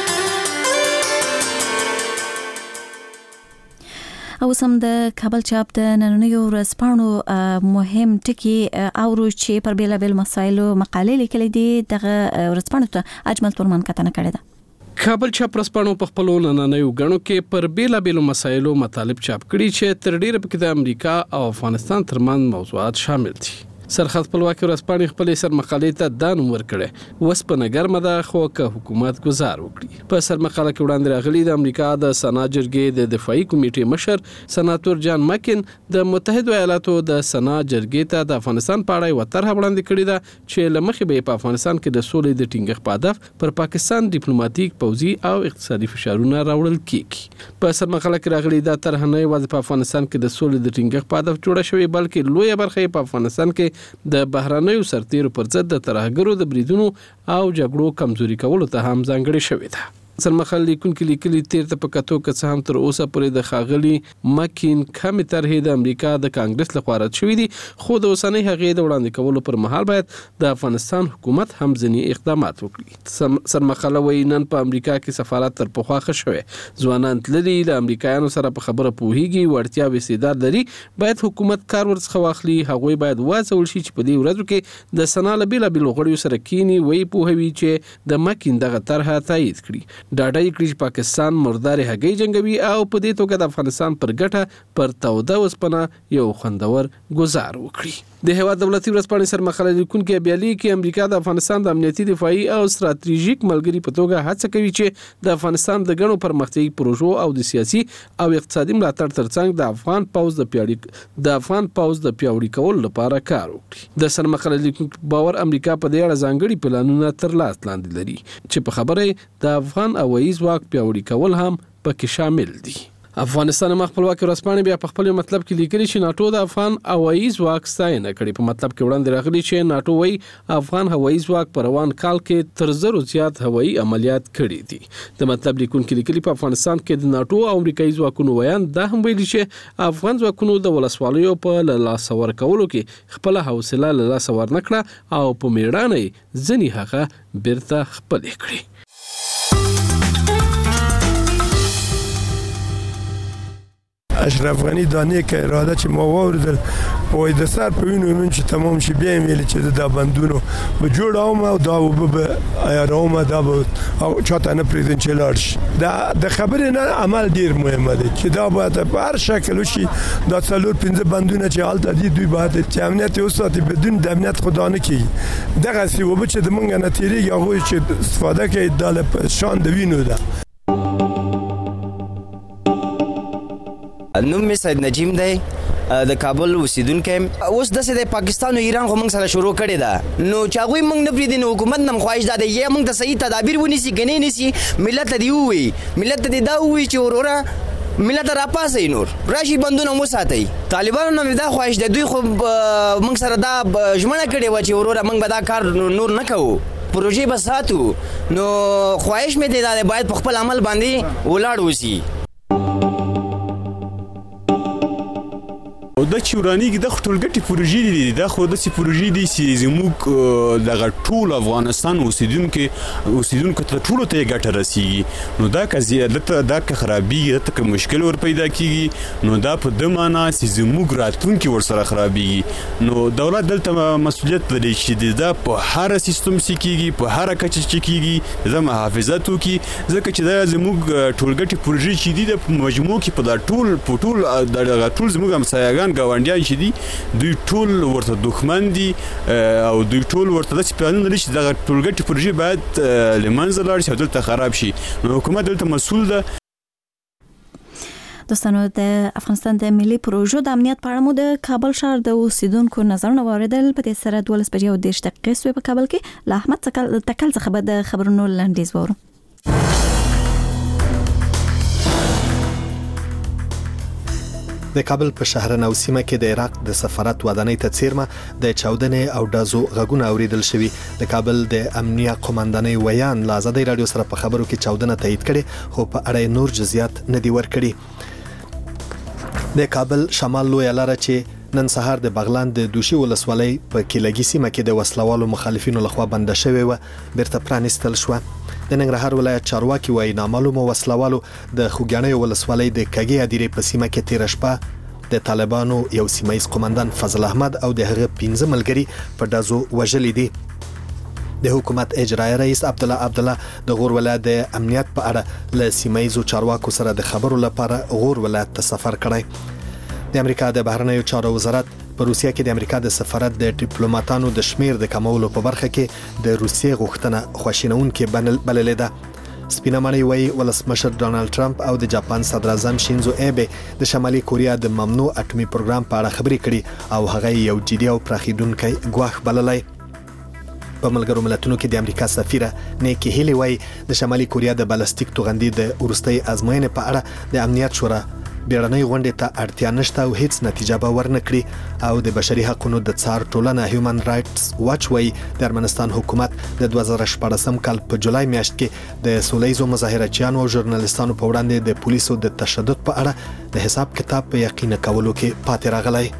او سم د کابل چاپ د نننیو ورځپاڼو مهم ټکي اورو چې پر بیلابل مسایلو مقالې لیکلې دي دغه ورځپاڼو ته اجمل تورمان کتنه کړې ده کابل چاپ ورځپاڼو په خپل نننیو غنو کې پر بیلابل مسایلو مطالب چاپ کړي چې تر ډیره پکې د امریکا او افغانستان ترمن موضوعات شامل دي سرحد خپلواکي ورځپاڼې خپل سر مقالې ته دا نوم ورکړی وسپنه ګرمه ده خو که حکومت گزار وکړي په سر مقاله کې وړاندې راغلي د امریکا د سنا جرګې د دفاعي کمیټې مشر سناتور جان مکن د متحده ایالاتو د سنا جرګې ته د افغانستان په اړه یو طرح وړاندې کړې ده چې لمخې به په افغانستان کې د سولې د ټینګښت په هدف پر پاکستان ډیپلوماټیک پوځي او اقتصادي فشارونه راوړل کیږي په سر مقاله کې راغلي دا طرح نه یوازې په افغانستان کې د سولې د ټینګښت په هدف جوړه شوې بلکې لویه برخه په افغانستان کې د بهرانيو سرتیرو پر ضد د ترهګرو د بریدونو او جګړو کمزوري کولو ته هم ځانګړې شوې ده سرمخل لیکونکو لیکلي تیر ته په کتو که څه هم تر اوسه پورې د خاغلی مکین کم طرحې د امریکا د کانګرس لخوا رد شوې دي خو د اوسنۍ هغې د وړاندې کولو پر مهال باید د افغانستان حکومت هم ځینې اقدامات وکړي سرمخل وایي نن په امریکا کې سفارت تر پخوا ښه شوی ځوانان تللي له امریکایانو سره په خبره پوهیږي وړتیا او استعداد لري باید حکومت کار ورڅخه واخلي هغوی باید وهڅول شي چې په دې ورځو کې د سنا له بیلابیلو غړیو سره کینی وایي پوهوي چې د مکین دغه طرحه تایید کړي ډاډه یې کړي چې پاکستان مردار هګۍ جنگوي او په دې توګه د افغانستان پر ګټه پر توده وسپنه یو خوندور گزار وکړي د هیواد دولتي ورځپاڼې سر مقاله لیکونکي بیالي کې امریکا د افغانستان د امنیتي دفاعي او ستراتیژیک ملګری په توګه هڅه کوي چې د افغانستان د غنو پرمختیايي پروژو او د سیاسي او اقتصادي ملاتړ ترڅنګ د افغان پوځ د پیاوړي کولو لپاره کار وکړي د سر مقاله لیکونکو باور امریکا په دې اړه ځانګړي پلانونه تر لاس لاندې لري چې په خبره د افغان هوایي ځواک پیاوړي کول هم پکې شامل دي افغانستان خپلواکي ورځپاڼې بیا په خپل مطلب کې لیکلي چې ناتو د افغان هوایي ځواک ستاینه کړې په مطلب کې وړاندې راغلي چې ناتو وايي افغان هوایي ځواک په روان کال کې تر 1000 زیات هوایي عملیات کړي دي د مطلب لیکونکو لیکلي په افغانستان کې د ناتو او امریکایي ځواکونو ویان دا هم ویلي چې افغان ځواکونو د ولسوالیو په لاس ورکولو کې خپل حوصله له لاس ورنکړه او په میړانه ځنی هغه بیرته خپل کړي اشرف غنی دانه که اراده چې ما واوردل وای د سر په وینو من چې تمام شي بیا ویل چې دا بندونو به جوړاوم او دا به ایاروم دا به او چاته نه پریزن چلارش دا د خبرې نه عمل ډیر مهمه دی چې دا باید په هر شکل وشي دا څلور پنځه بندونه چې حالت دي دوی باید چې امنیت اوساتي بدون د امنیت خدانه کی دغه سی و به چې د مونږ نه تیریږي هغه چې استفاده کوي د شان د وینو ده نوم می سید نجیم دی د کابل اوسیدونکو اوس د پاکستان او ایران هم سره شروع کړي ده نو چاغوي موږ نه پریدي نو حکومت نم خواهش ده یې موږ ته صحیح تدابیر ونیسي کني نيسي ملت دی وي ملت دی دا وي چې وروره ملت را پاسې نور راشي بندونه مو ساتي طالبانو نو دا خواهش ده دوی خو موږ سره دا ژمنه کړي و چې وروره موږ به دا کار نور نه کوو پروژې به ساتو نو خواهش مې دی دا باید په خپل عمل باندې ولاړ وسی د چورانی کې د ټولګټي پروژې دي د خو د پروژې دي چې زموږ د ټول افغانستان اوسیدونکو ته ټول ته ګټه رسیږي نو دا قضیه د خرابي د مشکل ور پیدا کیږي نو دا په د معنا چې زموږ راتلونکي ور سره خرابيږي نو دولت دلته مسؤلیت لري چې دا په هر سیستم کې کیږي په هر کچه کې کیږي د محافظت وکي ځکه چې دا زموږ ټولګټي پروژې چې دي د مجموع کې په ټول زموږ همسایه‌ګان ګاونډیان چې دي دوی ټول ورته دښمن دي او دوی ټول ورته د پلان لري چې د ټولګټي پروژې باید لمنځه لاړ شي او دلته خراب شي نو حکومت دلته مسؤل ده. دوستانو د افغانستان د ملي پروژو د امنیت په اړه مو د کابل ښار د اوسیدونکو نظرونه واوریدل. په دې سره 12:30 دقیقې په کابل کې له احمد تکل څخه به د خبرونو لنډیز وورو. د کابل په شهرنو سیمه کې د عراق د سفارت ودانۍ ته څیرمه د چاودنې او دازو غږونه اوریدل شوی. د کابل د امنیه قومندانۍ ویان له آزادۍ رادیو سره په خبرو کې چاودنه تایید کړي خو په اړه نور جزئیات نه دی ورکړي. د کابل شمال لوی لاره چې نن سهار د بغلان د دوشي ولسوالۍ په کلیګي سیمه کې د وسلوالو مخالفینو لخوا بنده شوی و بیرته پرانیستل شو. د ننګرهار ولایت چارواکي وایي نامعلومو وسلوالو د خوګیانې ولسوالۍ د کګي ادیرې په سیمه کې تیر شپه د طالبانو یو سیمایي قومندان فضل احمد او د هغه 15 ملګري په دازو وژلي دي. د حکومت اجرایي رئیس عبدالله د غور ولایت د امنیت په اړه له سیمایي چارواکو سره د خبرو لپاره غور ولایت ته سفر کړی. د امریکا د بهرنیو چارو وزارت په روسیه کې د امریکا د سفارت د ډیپلوماټانو د شمیر د کمولو په برخه کې د روسیې غوښتنه خوشینونکې بللې ده. سپینه معنی وایي ولسمشر ډونالد ټرمپ او د جاپان صدر اعظم شینزو ایبه د شمالي کوریا د ممنوع اټومي پروګرام په اړه خبرې کړي او هغه یو جدي او پراخیدونکی ګواښ بللی. په ملګرو ملتونو کې د امریکا سفیره نیکی هیلی وایي د شمالي کوریا د بالستیک توغندي د ورستۍ ازموینې په اړه د امنیت شورا بیړنۍ غونډې ته اړتیا نشته او هیڅ نتیجه به ورنکړي او د بشري حقوقو د څار ټولنه هیومن رائټس واچ وایي د ارمنستان حکومت د 2014 کال په جولای میاشت کې د سولهییزو مظاهرچیانو او ژورنالیستانو په وړاندې د پولیسو د تشدد په اړه د حساب کتاب په یقین کولو کې پاتې راغلی.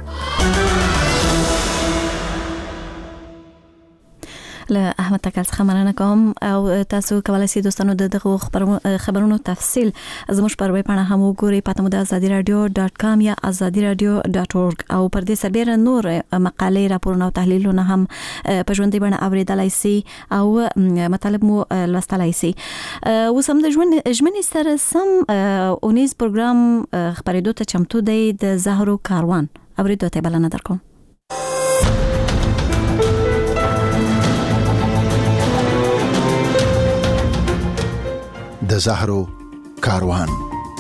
له احمد تکل څخه مننه کوم او تاسو کولای شئ دوستانو دغه خبرونو تفصیل زموږ پر ویب باندې هم وګورئ. پته مو د azadiradio.com یا azadiradio.org او پر دې سربېره نور مقالې راپورونه او تحلیلونه هم په ژوندۍ بڼه اوریدلای شئ او مطالب مو لوستلای شئ. اوس هم د ژمنې سره سم اونیز پروګرام خبرېدو ته چمتو دی د زهرو کاروان اوریدو ته بلنه درکوم. د زهرو کاروان.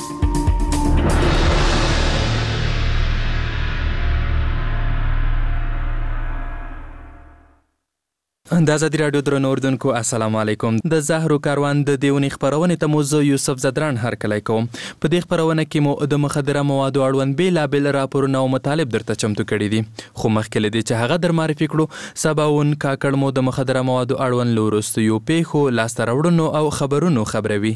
د آزادی رادیو درنو اوردونکو السلام علیکم. د زهرو کاروان د دیونی خبرونه ته موضوع یوسف زدران هرکلی کوم. په دې خبرونه کې مو د مخدره موادو اړوند بیلابل راپورونه او مطالب درته چمتو کړي دي خو مخکې لدی چې هغه در معرفي کړو سباون کاکړ مو د مخدره موادو اړوند لورستیو پیښو لاسته راوړنو او خبرونو خبروي.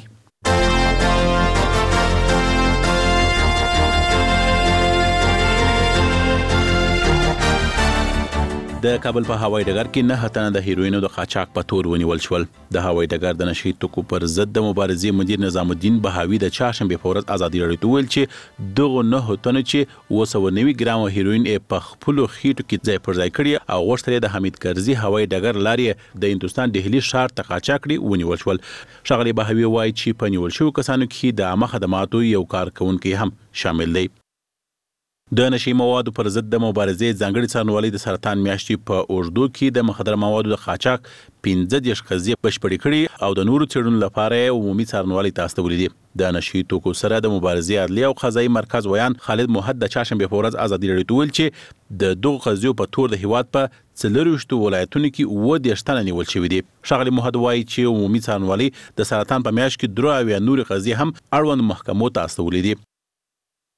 د کابل په هوایي ډګر کې 9 تنه د هیروینو د قاچاق په تور ونیول شول. د هوایي ډګر د نشي توکو پر ضد د مبارزې مدیر نظام الدین بهاوی د چهارشنبه په ورځ آزادي رادیو ویل چې دغه 9 تنه چې 290 ګرام هیروین په خپل خېټو کې ځای پر ځای کړی او غوښتل د حمید کرزي هوایي ډګر لارې د هندستان دهلی ښار ته قاچاق کړی ونیول شول. ښاغلي بهاوی وایي چې په نیول شو کسانو کې د عامه خدماتو یو کارکونکي هم شامل دی. د نشي موادو پر ضد د مبارزې ځانګړي څارنوالۍ د سرطان میاشتې په اوږدو کې د مخدره موادو د قاچاق 15 قضیې بشپړې کړي او د نورو څېړنو لپاره عمومي څارنوالۍ ته استولې دي. د نشي توکو سره د مبارزې عدلي او قضایي مرکز ویان خالد موحد د چهارشنبه په ورځ آزادي رادیو ویل چې د دغو قضیو په تور د هیواد په 40 ولایتونو کې 10 تنه نیول شوي دي. ښاغلي موحد وایي چې عمومي څارنوالۍ د سرطان په میاشت کې 3 نورې قضیې هم اړوند محکمو ته استولې دي.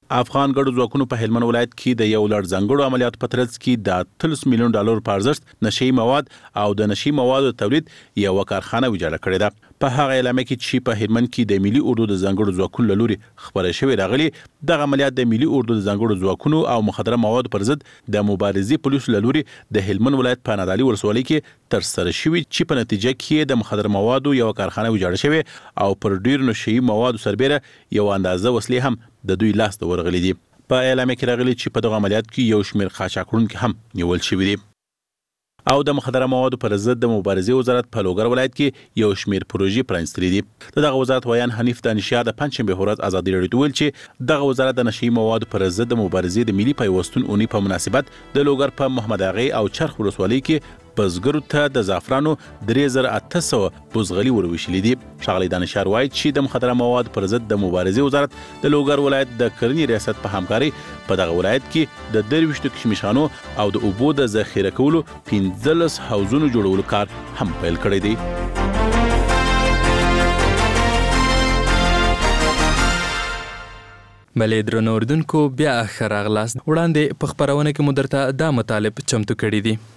افغان ګډو ځواکونو په هلمند ولایت کې د یو لړ ځانګړو عملیاتو په ترڅ کې د $30 میلیون په ارزښت نشي مواد او د نشي موادو تولید یو کارخانه ویجاړه کړې ده. په هغه اعلامیه کې چې په هلمند کې د ملي اردو د ځانګړو ځواکونو له لوري خبره شوې راغلي، دغه عملیات د ملي اردو د ځانګړو ځواکونو او مخدره موادو پر ضد د مبارزې پولیسو له لوري د هلمند ولایت په نادعلي ولسوالۍ کې ترسره شوي، چې په نتیجه کې د مخدره موادو یو کارخانه ویجاړه شوې او پر ډیر نشي موادو سربېره یو اندازه وسلې هم د دوی لاس ته ورغلي دي. په اعلامیه کې راغلي چې په دغه عملیات کې یو شمېر قاچاقونکي هم نیول شوي دي. او د مخدره موادو پر ضد د مبارزې وزارت په لوګر ولایت کې یو شمېر پروژې پرانستلې دي. دغه وزارت ویان حنیف دانشیار د پنځشنبه ورځ ازادي راډیو ته ویل چې دغه وزارت د نشي موادو پر ضد د مبارزې د ملي پیوستون اونۍ په مناسبت د لوګر په محمد اغې او چرخ ولسوالۍ کې بزګرو ته د زعفرانو 3800 بوزغلي وروشلې دي. ښاغلی دانشیار وایي چې د مخدره موادو پر ضد د مبارزې وزارت د لوګر ولایت د کرنې ریاست په همکاري په دغه ولایت کې د 23 کشمشانو او د اوبو د ذخیره کولو 15 حوضونو جوړولو کار هم پیل کړی دی. بلې درنو اردوونکو بیا ښه راغلاست. وړاندې په خپرونه کې مو درته دا مطالب چمتو کړي دي.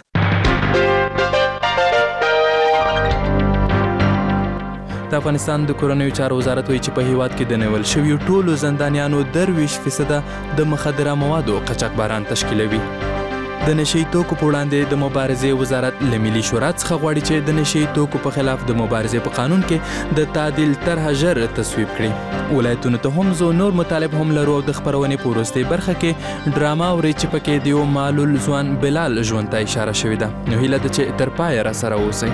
د افغانستان د کورنیو چارو وزارت وایي چې په هیواد کې د نیول شویو ټولو زندانیانو 23% د مخدره موادو قاچاقبران تشکیلوي. د نشي توکو په وړاندې د مبارزې وزارت له ملي شورا څخه غواړي چې د نشي توکو په خلاف د مبارزې په قانون کې د تعدیل طرحه ژر تصویب کړي. ولایتونو ته هم زه نور مطالب هم لرو او د خپرونې په وروستۍ برخه کې ډراما اورئ چې پکې د یو معلول ځوان بلال ژوند ته اشاره شوې ده. نو هیله ده چې تر پایه راسره اوسئ.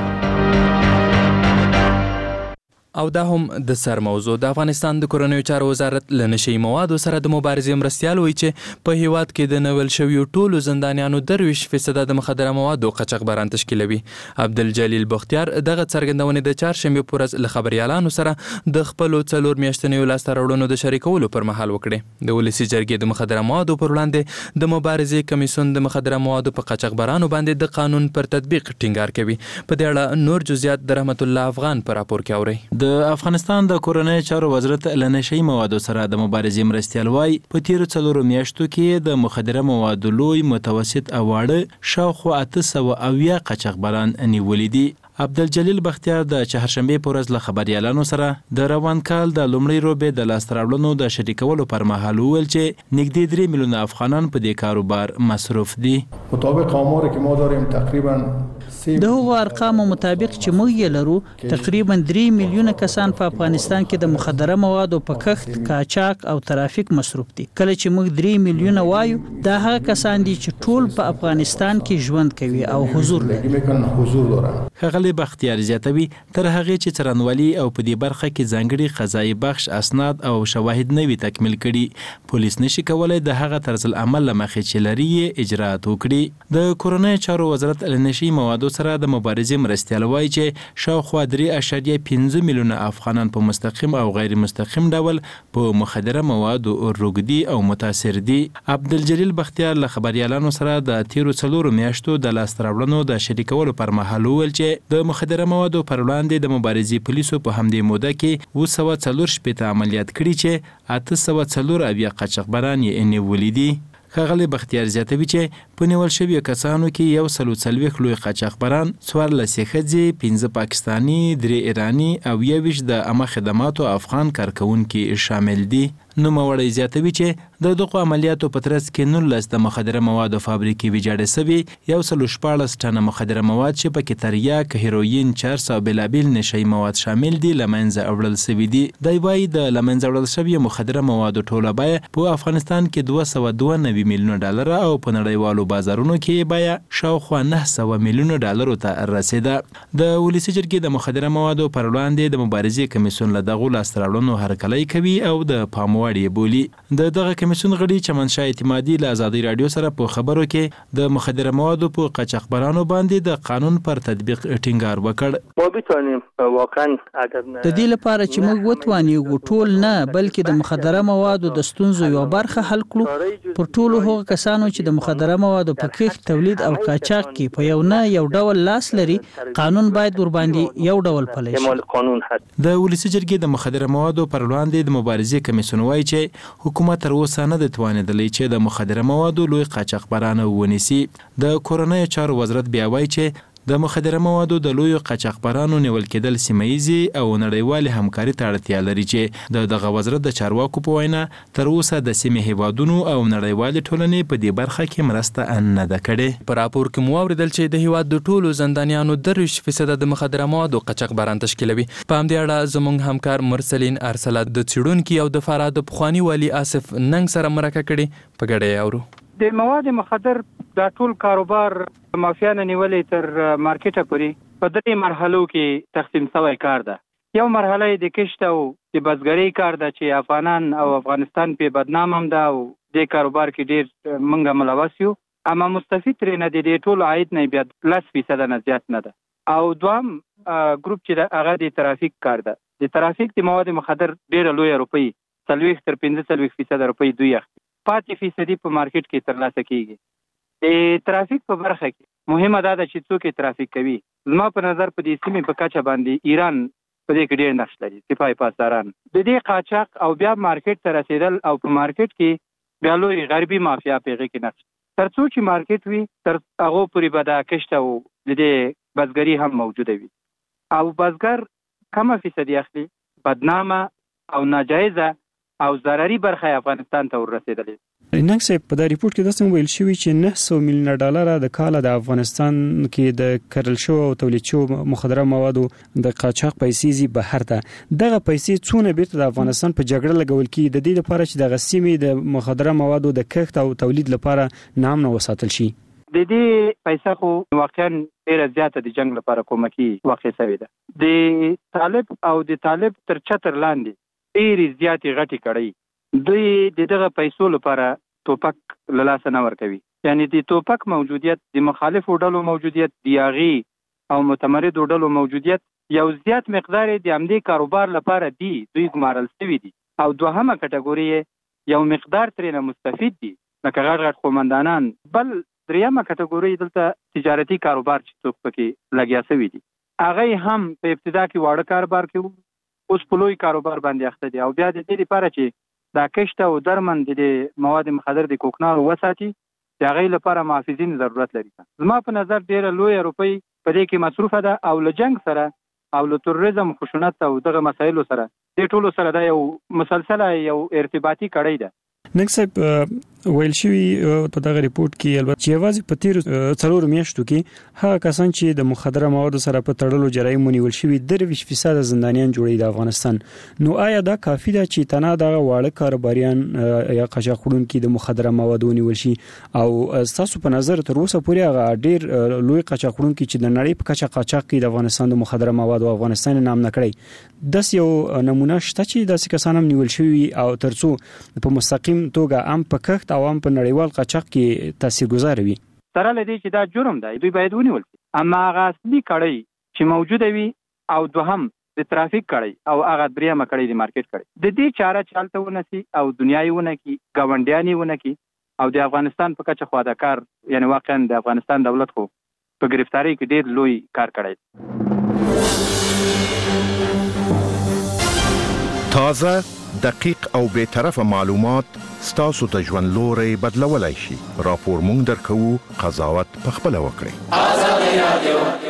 او دا هم د سر موضوع. د افغانستان د کورنیو چارو وزارت له نشي موادو سره د مبارزې مرستیال وایي چې په هیواد کې د نیول شویو ټولو زندانیانو 23% د مخدره موادو قاچاقبران تشکیلوي. عبدالجلیل بختیار دغه څرګندونې د چهارشنبې په ورځ له خبریالانو سره د خپلو 4 میاشتنیو لاسته راوړنو د شریکولو پر مهال وکړې. د ولسي جرګې د مخدره موادو پر وړاندې د مبارزې کمیسیون د مخدره موادو په قاچاقبرانو باندې د قانون پر تطبیق ټینګار کوي. په دې اړه نور جزئیات د رحمت الله افغان پر راپور کې اورئ. د افغانستان د کورنیو چارو وزارت له نشي موادو سره د مبارزې مرستیال وایي په تیرو 4 میاشتو کې د مخدره موادو لوی متوسط او واړه شاوخوا 870 قاچاقبران نیولي دي. عبدالجلیل بختیار د چهارشنبې په ورځ له خبریالانو سره د روان کال د لومړۍ روبې د لاسته راوړنو د شریکولو پر مهال وویل چې نږدې 3 میلیونه افغانان په دې کاروبار مصروف دي. مطابق آماری که ما داریم تقریبا د هغو ارقامو مطابق چې موږ یې لرو تقریبا 3 میلیونه کسان په افغانستان کې د مخدره موادو په کښت، قاچاق او ترافیک مصروف دي. کله چې موږ 3 میلیونه وایو دا هغه کسان دي چې ټول په افغانستان کې ژوند کوي او حضور لري. بختیار زیاتوي تر هغه چې څرنوالي او په دې برخه کې ځانګړي قضایي بخش اسناد او شواهد نوي تکمیل کړي. پولیس نشي کولای د هغه طرز العمل لمخې چې لري اجرات وکړي. د کورنیو چارو وزارت له نشي موادو سره د مبارزې مرستیال وایي چې شاوخوا 3.5 میلیونه افغانان په مستقیم او غیر مستقیم ډول په مخدره موادو روږدي او متاثر دي. عبدالجلیل بختیار له خبریالانو سره د تیرو 4 میاشتو د لاسته راوړنو د شریکولو پر مهال وویل چې د مخدره موادو پر وړاندې د مبارزې پولیسو په همدې موده کې 240 عملیات کړي چې 804 قاچاقبران یې نیولي دي. ښاغلی بختیار زیاتوي چې په نیول شویو کسانو کې 140 لوی قاچاقبران، 14 ښځې، 15 پاکستاني، 3 ایراني او 21 د عامه خدماتو افغان کارکونکي شامل دي. نوموړی زیاتوي چې د دغو عملیاتو په ترڅ کې 19 د مخدره موادو فابریکې ویجاړې سوي، 114 ټنه مخدره مواد چې پکې تریاک، هیروین، چرس او بېلابېل نشهیي مواد شامل دي له منځه وړل سوي دي. دی وایي د له منځه وړل شویو مخدره موادو ټوله بیه په افغانستان کې $292 میلیونه او په نړیوالو بازارونو کې بیه شاوخوا $900 میلیونه ته رسیده. د ولسي جرګې د مخدره موادو پر وړاندې د مبارزې کمیسیون له دغو لاسته راوړنو هرکلی کوي او د پام بولی. د دغه کمیسیون غړي چمنشاه اعتمادي له ازادي رادیو سره په خبرو کې د مخدره موادو په قاچاقبرانو باندې د قانون پر تطبیق ټینګار وکړ. ما بتونیم واقعا د دې لپاره چې موږ وتوانیو ټول نه بلکې د مخدره موادو د ستونزو یو برخه حل کړو پر ټولو هغو کسانو چې د مخدره موادو موادو په کښت تولید او قاچاق کې په یو ډول لاس لري قانون باید ور باندې یو ډول پلی شي. د ولسی جرګې د مخدره موادو پر وړاندې د مبارزې کمیسیون وایي چې حکومت تر اوسه نه توانیدلی چې د مخدره موادو لوی قاچاقبرانه ونیسي. د کورنۍ چارو وزارت بیا وایي چې د مخدره موادو د لوی قاچاقبرانو نیول کېدل سیمه‌ایزي او نړیوال همکاري ته اړتیا لري چې دغه وزارت د چارواکو په وینا تر اوسه د سیمې هیوادونو او نړیوال ټولنې په دې برخه کې مرسته نه ده کړې. په راپور کې مو اوریدل چې د هیواد د ټولو زندانیانو 30% د مخدره موادو قاچاقبران تشکیلوي. په همدې اړه زموږ همکار مرسلین ارسلا د څېړونکي او د فراد پخوانی والی آصف ننګ سره مرکه کړي. په ګډه اورو. د مواد مخدر د ټول کاروبار مافیا نه نیولې تر مارکیټه پورې په درې مرحلو کې تقسیم شوی کار ده. یو مرحله د کشت او د بزګرۍ کار ده چې افغانان او افغانستان په بدنام هم ده او د کاروبار کې ډیر منګه ملوث یو، اما مستفید ترې نه د ټول عاید نه بیا 10% نه زیات نه ده. او دوام ګروپ چې هغه د ترافیک کار ده. د ترافیک د مواد مخدر ډیر لوی روپی 40 تر 45% روپی دوی اخلي، 5% په مارکیټ کې ترلاسه کیږي. د ترافیک په برخه کې مهمه ده چې څوک ترافیک کوي. زما په نظر په دې سیمې په کچه باندې ایران په دې کې ډېر نقش لري. سپای پاسداران د دې قاچاق او بیا مارکیټ ته رسیدل او په مارکیټ کې بیا لوی غربي مافیا په هغه کې نقش. تر څو چې مارکیټ وي تر هغه پورې به د کشت او د بزګري هم موجوده وي. او بزګر کم فیصد اخلي، بدنامه او ناجایزه او ضرري برخه افغانستان ته ورسېدلې. ننګ صاحب په دا ریپورت کې داسې ویل شوی چې 900 میلیون ډالر د کال د افغانستان کې د کرل شو او تولید شو مخدره موادو د قاچاق پیسې زی بهر ته. دغه پیسې څونه بیرته د افغانستان په جګړه لګول کی د دې لپاره چې د غسیمې د مخدره موادو د کښت او تولید لپاره نام نه وساتل شي. د دې پیسې خو واقعا ډیره زیاته د جنگ لپاره کومکی واقع شوی ده. د طالب او د طالب تر چتر لاندې ډیره زیاتې غټي کړي. دوی دغه پیسو لپاره توپک لاسه نه ورکوي. یعنی د توپک موجودیت، د مخالفو ډلو موجودیت، د یاغي او متمردو ډلو موجودیت یو زیات مقدار د عمدي کاروبار لپاره دی دوی ګمارل شوی دي. او دوهمه کټګوري یو مقدار ترې مستفید دي لکه غټ قومندانان. بل دریمه کټګوري دلته تجارتي کاروبار چې څوک پکې لګیا شوی دي. هغه هم په ابتدا کې واړه کاروبار کې اوس په لوی کاروبار باندې اخته دي. او بیا د دې لپاره چې دا کشت او درمند د مواد مخدر د کوکنارو وساتي د هغې لپاره محافظین ضرورت لري. زما په نظر ډیره لوی روپۍ په دې کې مصروفه ده او له جنگ سره او له تروریزم، خشونت او دغه مسایلو سره د ټولو سره دا یو مسلسله یو ارتباطي کړی ده. ننګ صاحب ویل شوی په دغه ریپورت کې البته چې یوازې په تیر 4 میاشتو کې هغه کسان چې د مخدره موادو سره په تړلو جرایم ونیول شوی 30% زندانیان جوړي د افغانستان. نو آیا دا کافی ده چې تنه د واړه کاروباریان یا قاچاقونکو د مخدره موادو ونیول شي؟ او تاسو په نظر تر اوسه پورې هغه ډیر لوی قاچاقونکو چې د نړۍ په کچه قاچاق کې د افغانستان د مخدره موادو افغانستان نام نه کړی، داس یو نمونه شته چې داسې کسان هم نیول شوی او ترڅو په مستقیم توګه هم په کښت او هم په نړیوال قاچاق کې تاثیرګذار وي؟ سره لدی چې دا جرم دی، دوی باید ونیول شي. اما هغه اصلي کړی چې موجوده وي او دوهم د ترافیک کړی او هغه دریمه کړی د مارکیټ کړی، د دې چاره چالتو ونسی او دنیاي ونکی گاونډیانی ونکی او د افغانستان په کچه خو دا کار یعنی واقعا د افغانستان دولت خو په گرفتاری کې ډیر لوی کار کړی. تازه، دقیق او به طرفه معلومات ستاسو ته ژوند لوري بدلولای شي. راپور مونږ درکو، قضاوت پخپله وکړئ. آزادي رادیو.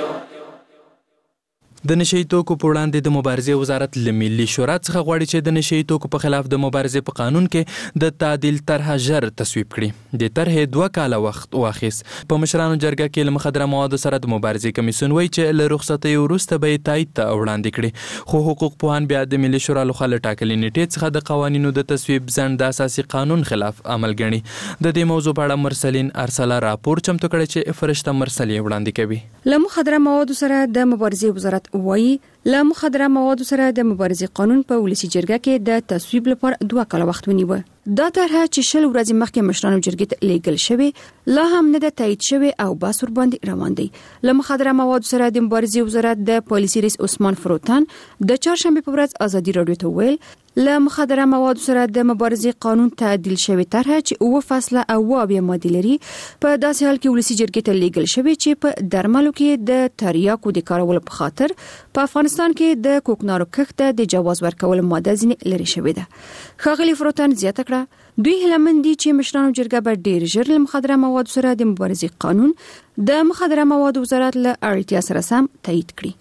د نشئی توکو په وړاندې د مبارزې وزارت له ملي شورا څخه غواړي چې د نشئی توکو په خلاف د مبارزې په قانون کې د تعدیل طرحه ژر تصویب کړي. د طرحې 2 کاله وخت واخیست. په مشرانو جرګه کې له مخدره موادو سره د مبارزې کمیسیون وایي چې له رخصتۍ وروسته به یې تایید ته وړاندې کړي. خو حقوق پوهان بیا د ملي شورا لخوا له ټاکلې نیټې څخه د قوانینو د تصویب ځنډ د اساسي قانون خلاف عمل ګڼي. د دې موضوع په اړه مرسلین ارسلا راپور چمتو کړی چې فرشته مرسلې وړاندې کوي. له مخدره موادو سره د مبارزې وزارت وایي له مخدره موادو سره د مبارزې قانون په ولسی جرګه کې د تصویب لپاره 2 کاله وخت ونیو. دا طرحه چې 20 ورځې مخکې مشرانو جرګې ته لیږل شوې لا هم نه ده تایید شوې او بحث ور باندې روان دی. له مخدره موادو سره د مبارزې وزارت د پالیسي رئیس عثمان فروتان د چهارشنبه په ورځ ازادي رادیو ته ویل له مخدره موادو سره د مبارزې قانون تعدیل شوی طرحه چې 9 فصله او 9 ماده لري په داسې حال کې ولسی جرګې ته لیږل شوی چې په درملو کې د تریاکو د کارولو په خاطر په افغانستان کې د کوکنارو کښت د جواز ورکول ماده ځینې لري شوی ده. ښاغلي فروتن زیاته کړه دوی هلمندي چې مشرانو جرګه به ډیر ژر له مخدره موادو سره د مبارزې قانون د مخدره موادو وزارت له اړتیا سره سم تایید کړي.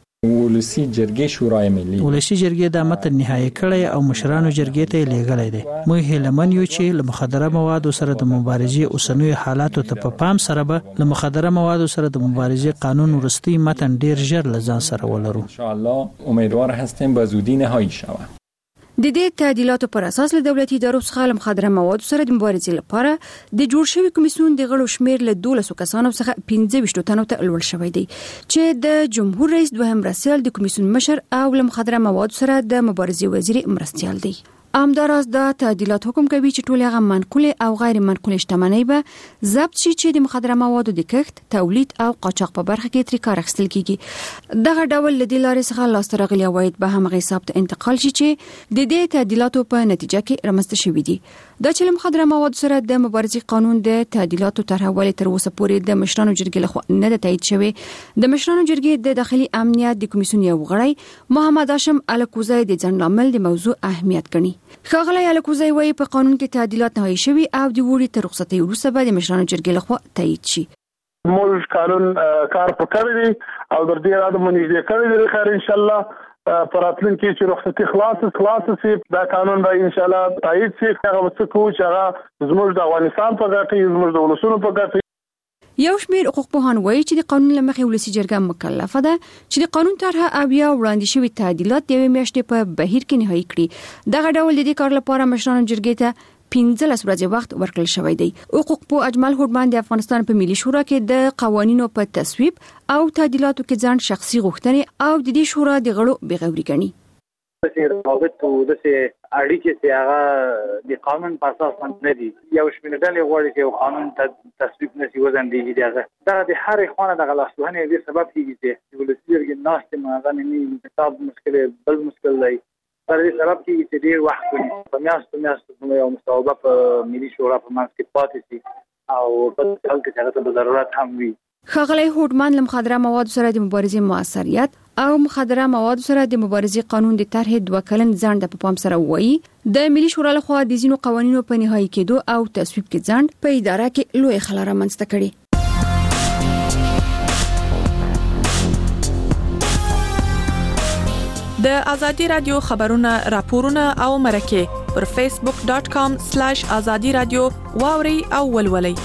ولسی جرګې شورای ملي ولسی جرګې د متن نهایی کړي او مشرانو جرګې ته لیږلای دي. موږ هلمن یو چې له مخدره موادو سره د مبارزې اوسنوي حالاتو ته په پام سره به له مخدره موادو سره د مبارزې قانون ورستي متن ډیر ژر لزان سره ولرو. ان شاء الله امیدوار هستیم به زودی نهایی شود. د دې تعدیلاتو پر اساس له دولتي ادارو څخه له مخدره موادو سره د مبارزې لپاره د جوړ شوی کمیسیون د غړو شمیر له 12 کسانو څخه 15 تنو ته لوړ شوی دی چې د جمهور رئیس دوهم رسول د کمیسیون مشر او له مخدره موادو سره د مبارزې وزیر مرستيال دی. امداراز دا تعدیلات حکم کوي چې ټول هغه منقول او غیر منقول شتمنۍ به ضبط شي چې د مخدره موادو د کښت، تولید او قاچاق په برخه کې تر کار اخیستل کیږي. دغه ډول د لارې څخه لاسته راغلي عواید به هم حساب ته انتقال شي چې د دې تعدیلاتو په نتیجه کې رامنځته شوي دي. دا چې له مخدره موادو سره د مبارزې قانون د تعدیلاتو طرحه ولې تر اوسه پورې د مشرانو جرګې لخوا نه ده تایید شوی. د مشرانو جرګې د داخلي امنیت د کمیسیون یو غړی محمد هاشم الکوزی د ځنډ لامل د موضوع اهمیت ګڼي. ښاغلی الکوزی وايي په قانون کې تعدیلات نهایی شوي او د وړي تر رخصتۍ وروسته به د مشرانو جرګې لخوا تایید شي. موږ قانون کار پکړی دی او د دې اراده مونږ کړی دی خیر ان شاء الله پراتلن کې چې رخصتي خلاص سي دا قانون به ان شاء الله تایید شي. هغه څه کوو چې هغه زموږ د افغانستان په ګټه زموږ د ولسونو په ګټه. یو شمیر حقوق پوهان وایي چې د قانون لمخې ولسی جرګه مکلفه ده چې د قانون طرحه او یا وړاندې شوی تعدیلات د میاشتې په بهیر کې نهایی کړي. دغه ډول د دې کار لپاره مشرانو جرګې ته 15 ورځې وخت ورکړل شوی دی. حقوق پوه اجمل هوډمان د افغانستان په ملي شورا کې د قوانینو په تصویب او تعدیلاتو کې ځان شخصي غوښتنې او د دې شورا د غړو بغاوري ګڼي. چې روابط او د اړیکې چې هغه د قانون په اساس باندې دي یو شمېر ډلې غواړي چې قانون تصویب نشي وزندېږي دا د هر خانه د غلطوهنې د سبب کیږي چې ولسی جرګې ناشته ماغانې کتاب مشکل بل مشکل دی پر دې سبب کیږي چې ډیر وخت په میاشتو یو مصوبه په ملي شورا په منځ کې پاتې شي او په حال کې هغه ته ضرورت هم وي. ښاغلی هوډمان له مخدره موادو سره د مبارزې موثریت او مخدره موادو سره د مبارزې قانون د طرحې 2 کلن ځنډ په پام سره وایي د ملي شورا لخوا د ځینو قوانینو په نهایی کېدو او تصویب کې ځنډ په اداره کې لوی خلل رامنځته کړي. د ازادي رادیو خبرونه راپورونه او مرکه پر facebook.com/azadi radio واوري او ولولي.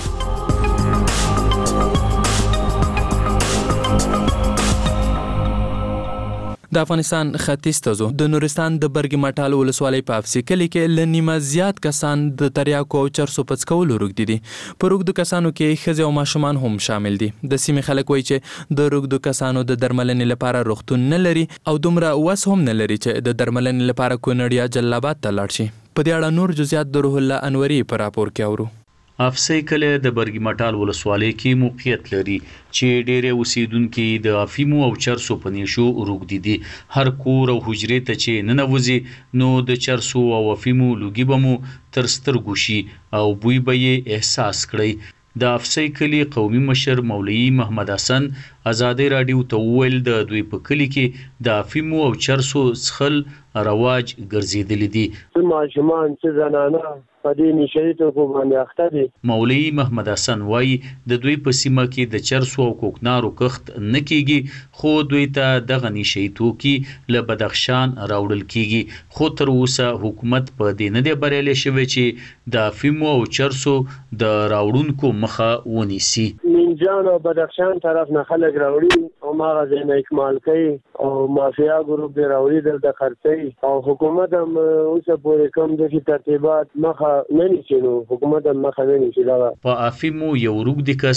د افغانستان ختیځ تزو د نورستان د برګ مټال ولسوالۍ په افسي کلی کې لنیمه زیات کسان د تریاکو او چرسو پڅکولو روغدي دي. په روغدو کسانو کې ښځې او ماشومان هم شامل دي. د سیمې خلک وایي چې د روغدو کسانو د درملنې لپاره روغتون نه لري او دومره وس هم نه لري چې د درملنې لپاره کونړ یا جلابات ته لاړ شي. په دې اړه نور جزئیات د روح الله انوري په راپور کې اورو. افسی کله د برګی مټال ولسوالۍ کې موقعیت لري چې ډېر اوسیدونکو د افیمو او چرسو په نشو روغدي دي. هر کور او حجرې ته چې ننوځي نو د چرسو او افیمو لوګي بمو تر سترګو شي او بوی به یې احساس کړي. د افسی کلی قومي مشر مولوی محمد حسن ازادي رادیو ته ویل د دوی په کلی کې د افیمو او چرسو څخل رواج ګرځیدلی دي. ماشومان چې زنانه په دې نشي ته په باندې اخته دي. مولوی محمد حسن وایي د دوی په سیمه کې د چرسو او کوکنارو کښت نه کیږي خو دوی ته دغه نشي توکي له بدخشان راوړل کیږي. خو تر اوسه حکومت په دې نه دی بریالی شوی چې د افیمو او چرسو د راوړونکو مخه ونیسي. منجان او بدخشان طرف نه خلک راوړي او ماغه نه اکمال کوي او مافیا ګروپ دی راوړي د خرڅي او حکومت هم اوسه پورې کوم د ترتیبات مخه نه نیسي. نو حکومت هم مخه نه نیسي. په افیمو یو روغدي کس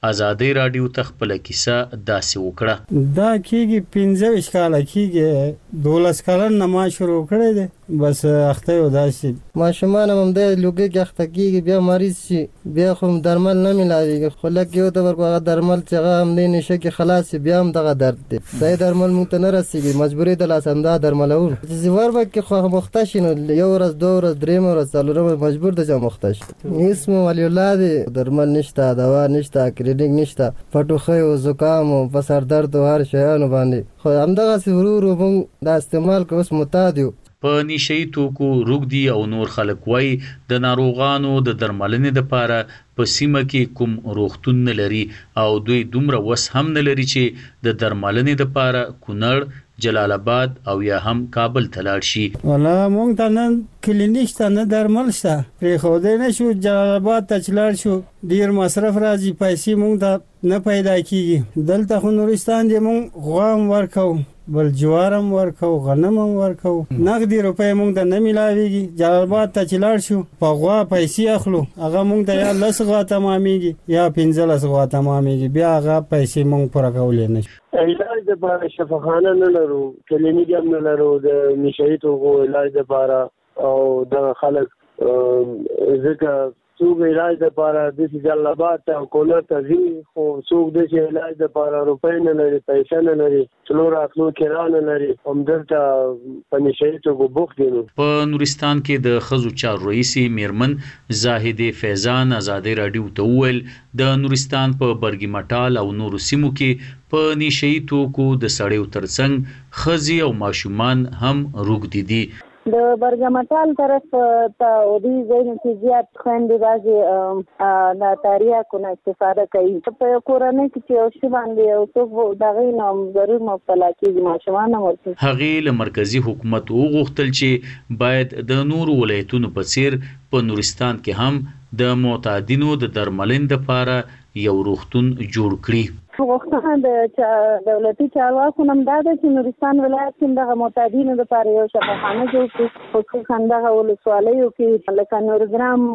ازادي رادیو ته خپل کیسه داسې وکړه. دا کېږي 15 کاله کېږي 12 کلن نه ما شروع کړی دی بس اخته یو داسې ماشومان هم د لوګي کې اخته کېږي بیا مریض شي بیا خو درمل نه ملاويږي خو لکه یو د ورکو درمل چې هغه هم دی نشه کې خلاص بیا هم دغه درد دی دا درمل مونږ ته نه رسیږي مجبورې د لاسنده درملول چې وربک کې خو مختش نو یو ورځ دوه ورځ درېم ورځ څلورم مجبور د چې مختش اسم ولی الله دی درمل نشته دوا نشته کلینیک نشته پټوخی او زکام او په سر درد او هر شیانو باندې خو همدغه ورو مونږ دا استعمال کوو اوس معتاد یو. په نشئی توکو روغدي او نور خلک وای د ناروغانو د درملنې لپاره په سیمه کې کوم روغتون نه لري او دوی دومره وس هم نه لري چې د درملنې لپاره کونړ جلال آباد او یا هم کابل ته لاړ شي. ولا مونږ ته نه کلینیک شته نه درمل شته پرې خو دې نه شو جلال آباد ته چلاړ شو ډیر مصرف راځي پیسې مونږ ته نه پیدا کیږي دلته خو نورستان دی مونږ غوام ورکو بل جوارم ورکو غنمم ورکو نقدي روپے مونږ ته نه ملاويږي جلال آباد ته چلاړ شو په غوا پیسې اخلو هغه مونږ ته یا 10 غوا تمامېږي یا 15 غوا تمامېږي بیا هغه پیسې مونږ پر کولې نه علاج د لپاره شفاخانه نه لرو کلینیک هم نه لرو د نشئی توکو علاج لپاره او د خلک ځکه څوک علاج لپاره د جلال آباد ته کونړ ته ځي خو څوک د علاج لپاره روپۍ نه لري پیسې نه لري څلور راتلو کرا نه لري همدلته په نشئی توکو بوخت دي. په نورستان کې د ښځو چارو رئیسې میرمن زاهدې فیضان ازادي رادیو ته وویل د نورستان په برګي مټال او نورو سیمو کې په نشئی توکو د سړیو ترڅنګ ښځې او ماشومان هم روږدي دي. د برګمټال طرف ته اودي زین کې زیات خويندې راځي د تاریخ کو استفاده کوي په کورنۍ کې چې او شی باندې او څوک دغه نوم ضرور مبتلا کیږي ماشومان ورته هغه له مرکزی حکومت وغوښتل چې باید د نور ولایتونو په څیر په نورستان کې هم د معتادینو د درملنې لپاره یو روغتون جوړ کړي. وختونه د دولتي چارواکو نوم دا ده چې نورستان ولایت کې د معتادینو لپاره یو شفاخانه جوړ کړي خصوصا د ولسوالیو کې لکه نورګرام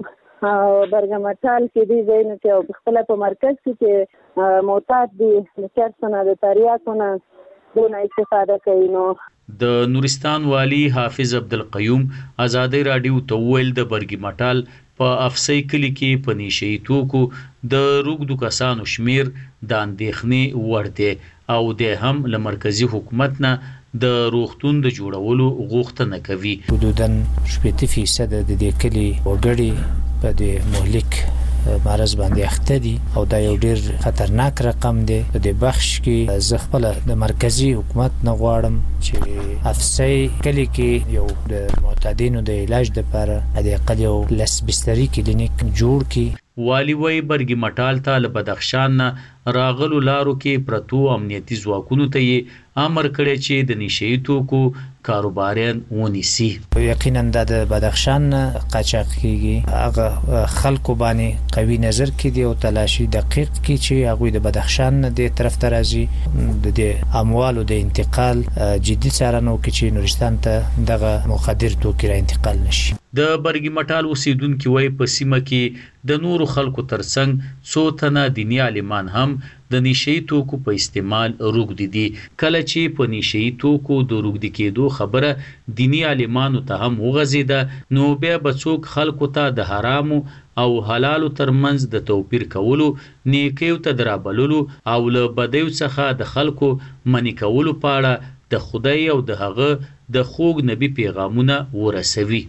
برګمټال کې دي ځایونه چې او خپل په مرکز کې چې معتاد دي د چرسونه د تریاکونه دونه استفاده کوي. نو د نورستان والی حافظ عبدالقیوم ازادي رادیو ته ویل د برګي مټال په افسۍ کلی کې په نشئی توکو د روږدو کسانو شمیر د اندېښنې وړ دی او د هم له مرکزی حکومت نه د روغتون د جوړولو غوښتنه کوي. حدوداً 80% د دې کلی وګړي په دې مهلک مرض باندې اخته دي او دا یو ډیر خطرناک رقم دی. په دې بخش کې زه خپل د مرکزی حکومت نه غواړم چې افسۍ کلی کې یو د معتادینو د علاج لپاره د اقل یو لس بستري کلینیک جوړ کړي. والی وای برګي مټال ته له بدخشان نه راغلو لارو کې پرتو امنیتي ځواکونو ته یې امر کړی چې د نشئی توکو کاروباریان ونیسي. یقینا د بدخشان قاچاق کیږي هغه خلکو باندې قوي نظر کړي او تلاشي دقیق کړي چې هغه د بدخشان نه د طرف ته راځي د اموالو د انتقال جدي څارنه وکړي چې نورستان ته دغه مخدر توکي را انتقال نشي. د برګي مټال اوسیدونکو وای په سیمه کې د نورو خلکو ترڅنګ څو تنه دیني عالمان هم د نشئی توکو په استعمال روږدي دي. کله چې په نشئی توکو د روږدي کېدو خبره دیني عالمانو ته هم وغځیده نو بیا به څوک خلکو ته د حرامو او حلالو ترمنځ د توپیر کولو نیکیو ته درابللو او له بدیو څخه د خلکو منی کولو په اړه د خدای او د هغه د خوږ نبی پیغامونه ورسوي.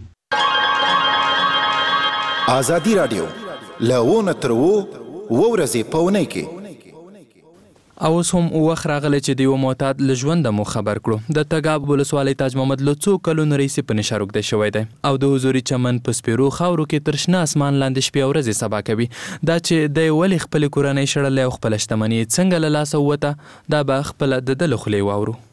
آزادی رادیو لونه ترو ورځې پونه کې او اوس هم وخت راغلی چې د یو معتاد له ژونده مو خبر کړو. د تګاب ولسوالۍ تاج محمد له څو کلونو راهیسې په نشه روږدی شوی دی او د حضوري چمن په سپیرو خاورو کې تر شنه اسمان لاندې شپې او ورځې سبا کوي. دا چې دی ولې خپلې کورنۍ شړلی او خپله شتمني څنګه له لاسه ووته دا به خپله د ده له خولې واورو.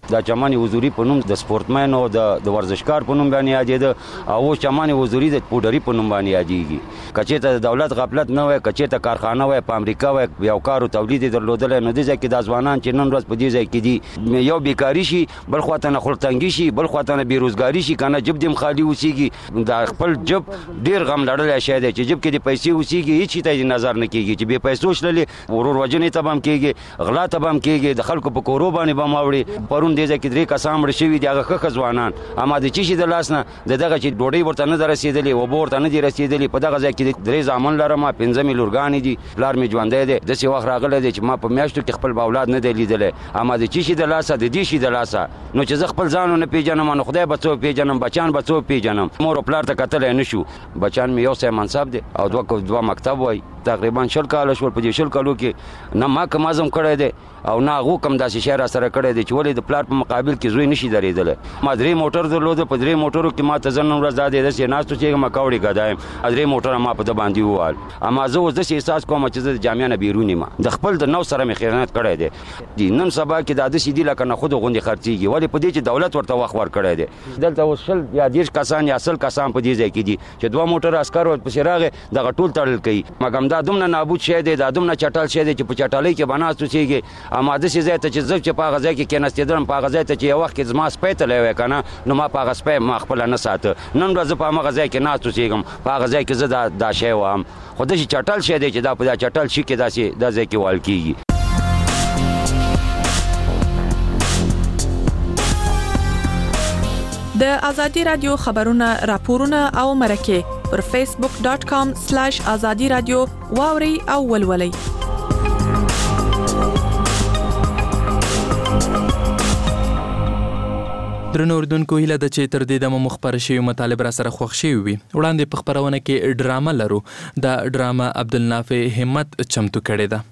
دا چمن حضوري په نوم د سپورتمن او د ورزشکار په نوم باندې یادېده او چمن حضوري د پوډري په نوم باندې یادېږي. کچې ته د دولت غفلت نه وای، کچې ته کارخانه وای په امریکا وای یو کارو تولید درلودل، نو د ځکه د ځوانان چې نن ورځ په دې ځای کې دي یو بیکاری شي، بل خواته نه خلتنګي شي، بل خواته نه بیروزګاری شي، کنه جب دیم خالی اوسېږي. دا خپل جب ډیر غم لړل شي دی چې جب کې د پیسې اوسېږي هیڅ ته نظر نه کیږي چې به پیسو شللې ورور وجنې ته بم کیږي، غلا ته بم کیږي، د خلکو په کورو باندې بم اوړي. پرون دې ځکه درې کسان مړ شوي دي، هغه ښه ځوانان اما د چی شي د لاس نه دغه چې ډوډۍ ورته نه رسیدلې او ورته نه دي رسیدلې. په دغه ځای کې درې ځامن لرم، 15 مې لورګانې دي، پلار مې ژوندی دی. داسې وخت راغلی دی چې ما په میاشتو کې خپل اولاد نه دی لیدلی، اما د چی شي د لاسه د دې شي د لاسه نو چې زه خپل ځان نه پیژنم نو خدای به څوک پیژنم، بچان به څوک پیژنم. مور او پلار ته کتلی نه شو. بچان مې یو ځای منصب دی او دوه مکتب وای، تقریبا 40 کاله شول. په دې 40 کالو کې نه ما کوم ازم کړی دی او نه هغه کوم داسې شی را سره کړی دی چې ولې د پلار په مقابل کې زوی نشي درېدلی. ما 3 موټر درلود، په 3 موټرو کې ما ته ځن ورځ دادې داسې ناستو چې ما کاوړي ګدایم 3 موټر ما په د باندې ووال. اما زه اوس داسې احساس کوم چې زه د جامعه نه بیرون یم، د خپل د نو سره مې خیانت کړی دی. نن سبا کې دا داسې دي لکه نه خود غوندې خرڅېږي، ولې په دې چې دولت ورته وخت ورکړی دی. دلته اوس 10 یا 20 کسان یا 10 کسان په دې ځای کې دي چې 2 موټر عسکر ورپسې راغی دغه ټول تړل کوي. مګم دا دومره نابود شی دی، دا دومره چټل شی دی چې په چټلۍ کې به ناست اوسېږي. اما داسې ځای ته چې زه چې په هغه ځای کې کېناستېدلم، په هغه ځای ته چې یو وخت کې زما سپی تللی وی که نه نو ما په هغه سپی ما خپله نه ساته. نن ورځ زه په همغه ځای کې ناست اوسېږم، په هغه ځای کې زه دا شی وهم. خو داسې چټل شی دی چې دا په دا چټل شي کې داسې دا ځای کې وال کېږي. د ازادي رادیو خبرونه راپورونه او مرکه پر facebook.com/azadi radio واوري او ولولي. درنو اردوونکو هیله ده چې تر دې دمه مخبر شوي مطالب را سره خوښ شوي وي. وړاندې په خبرونه کې ډرامه لرو. دا ډرامه عبدالنافع همت چمتو کړې ده.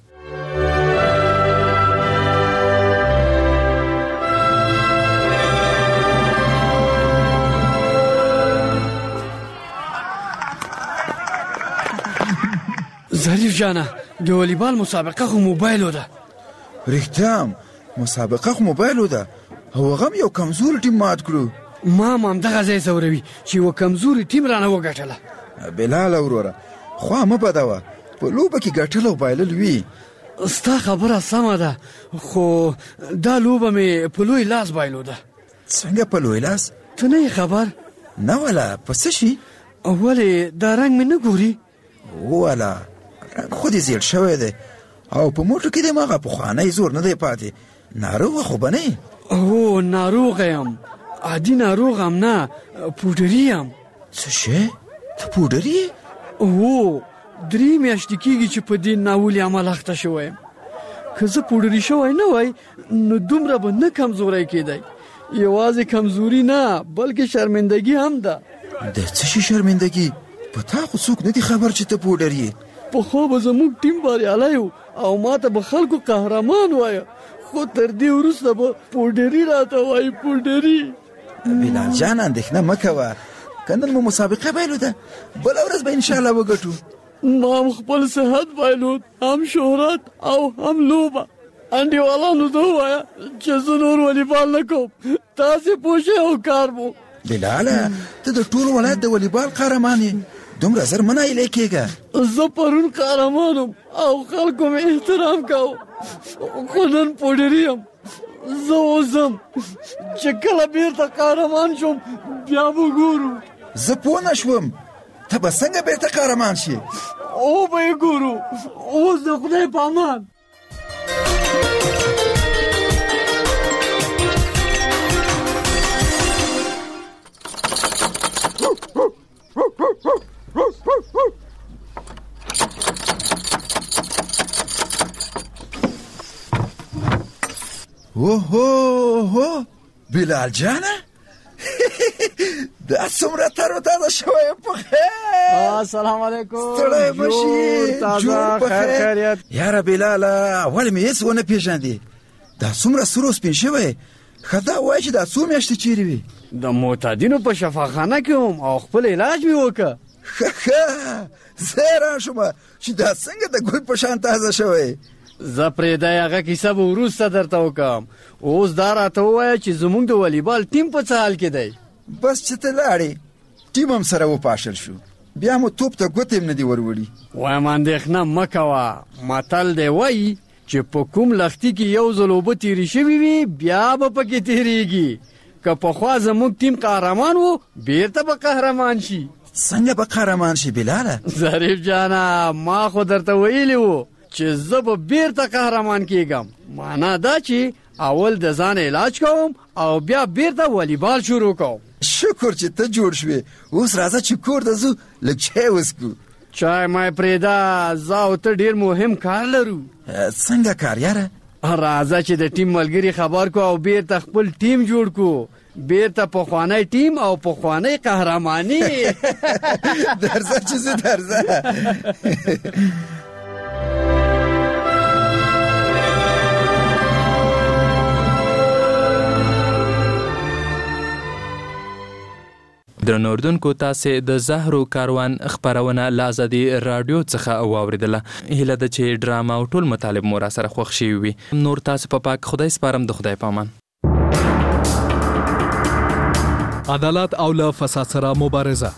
ظریف جانه د والیبال مسابقه خو موبایلو ده. رښتیا مسابقه خو موبایلو ده او هغه یو کمزوري ټیم مات کړو. ما هم دغه ځای زوروي چې یو کمزوري ټیم رانه وګټله. بلال وروره خوا مه بدوه، په لوبه کې ګټل او بایلل وي. ستا خبره سمه ده، خو دا لوبه مې په لوی لاس بایلوده. څنګه په لوی لاس؟ ته نه یې خبر؟ نه ولا په څه شي؟ ولې دا رنګ مې نه ګوري؟ ولا رنګ خو دې زیړ شوی دی او په موټو کې دې مغه پخوانی زور نه دی پاتې. ناروغه خو به نه؟ او ناروغه یم، عادي ناروغ هم نه، پوډري یم. څه شی؟ ته پوډري؟ او 3 میاشتې کېږي چې په دې ناولي عمل اخته شوی یم. که زه پوډري شوی نه وای نو دومره به نه کمزوری کېدی. یوازې کمزوري نه بلکې شرمندګي هم ده. د څه شي شرمندګي؟ په تا خو څوک نه دي خبر چې ته پوډري یې. پخوا به زموږ ټیم بریالی و او ما ته به خلکو قهرمان وایه، خو تر دې وروسته به پوډري راته وایي پوډري. بلال جان اندېښنه مه کوه، که نن مو مسابقه بایلوده بله ورځ به انشاءالله وګټو. ما هم خپل صحت بایلود، هم شهرت او هم لوبه. انډیوالانو ته ووایه چې زه نور والیبال نه کوم، تاسې پوه شئ او کار مو. بلاله ته د ټول ولایت د والیبال قهرمان یې، دومره زر مه نایلې کېږه. زه پرون قهرمان وم او خلکو مې احترام کاوه، خو نن پوډري یم. زه اوس ځم چې کله بیرته قهرمان شوم بیا به ګورو. زه پوه نه شوم ته به څنګه بیرته قهرمان شي؟ او به یې ګورو. اوس د خدای په امان. اوهو بلال جانه دا څومره تر تازه شوی په خیر. السلام علیکم. ستړی مشي جوړ په خیر. یاره بلاله اول مې هېڅ ونه پېژندې، دا څومره سور او سپین شوی. ښه دا وایه چې دا څو میاشتې چیرې وي؟ د معتادینو په شفاخانه کې وم او خپل علاج مې وکړه. ښه زه حیران شوم چې دا څنګه د ګل په شان تازه شوی. زه پرېږدی هغه کیسه به وروسته درته وکړم. اوس دا راته ووایه چې زموږ د والیبال ټیم په څه حال کې دی؟ بس چې ته لاړې ټیم هم سره وپاشل شو، بیا مو توپ ته ګوتې هم نه دي وروړي. وایم اندېښنه مه کوه، متل دی وایي چې په کوم لښتي کې یو ځل اوبه تېرې شوي وي بیا به پکې تېرېږي. که پخوا زموږ ټیم قهرمان و بیرته به قهرمان شي. څنګه به قهرمان شي بلاله؟ ظریف جانه ما خو درته ویلي و چې زه به بیرته قهرمان کېږم. معنا دا چې اول د ځان علاج کوم او بیا بیرته والیبال شروع کوم. شکر چې ته جوړ شوې. اوس راځه چې کور ته ځو لږ چای وڅښو. چای مای پرېږده، زه او ته ډېر مهم کار لرو. څنګه کار یاره؟ راځه چې د ټیم ملګري خبر کو او بیرته خپل ټیم جوړ کو. بیرته پخوانی ټیم او پخوانی قهرمانی. درځه چې زه درځه. درنو اردوونکو، تاسې د زهرو کاروان خپرونه له ازادي راډیو څخه واورېدله. هیله ده چې ډرامه او ټول مطالب مو راسره خوښ شوي وي. نور تاسو په پاک خدای سپارم. د خدای په امان. عدالت او له فساد سره مبارزه.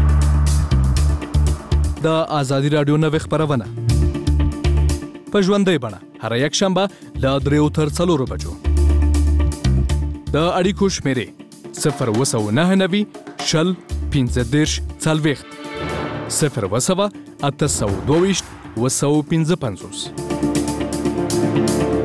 د ازادي راډیو نوې خپرونه په ژوندۍ بڼه هر یک شنبه له 3 تر 4 بجو. د اړیکو شمیرې 029 شل 15 40 0 822 255.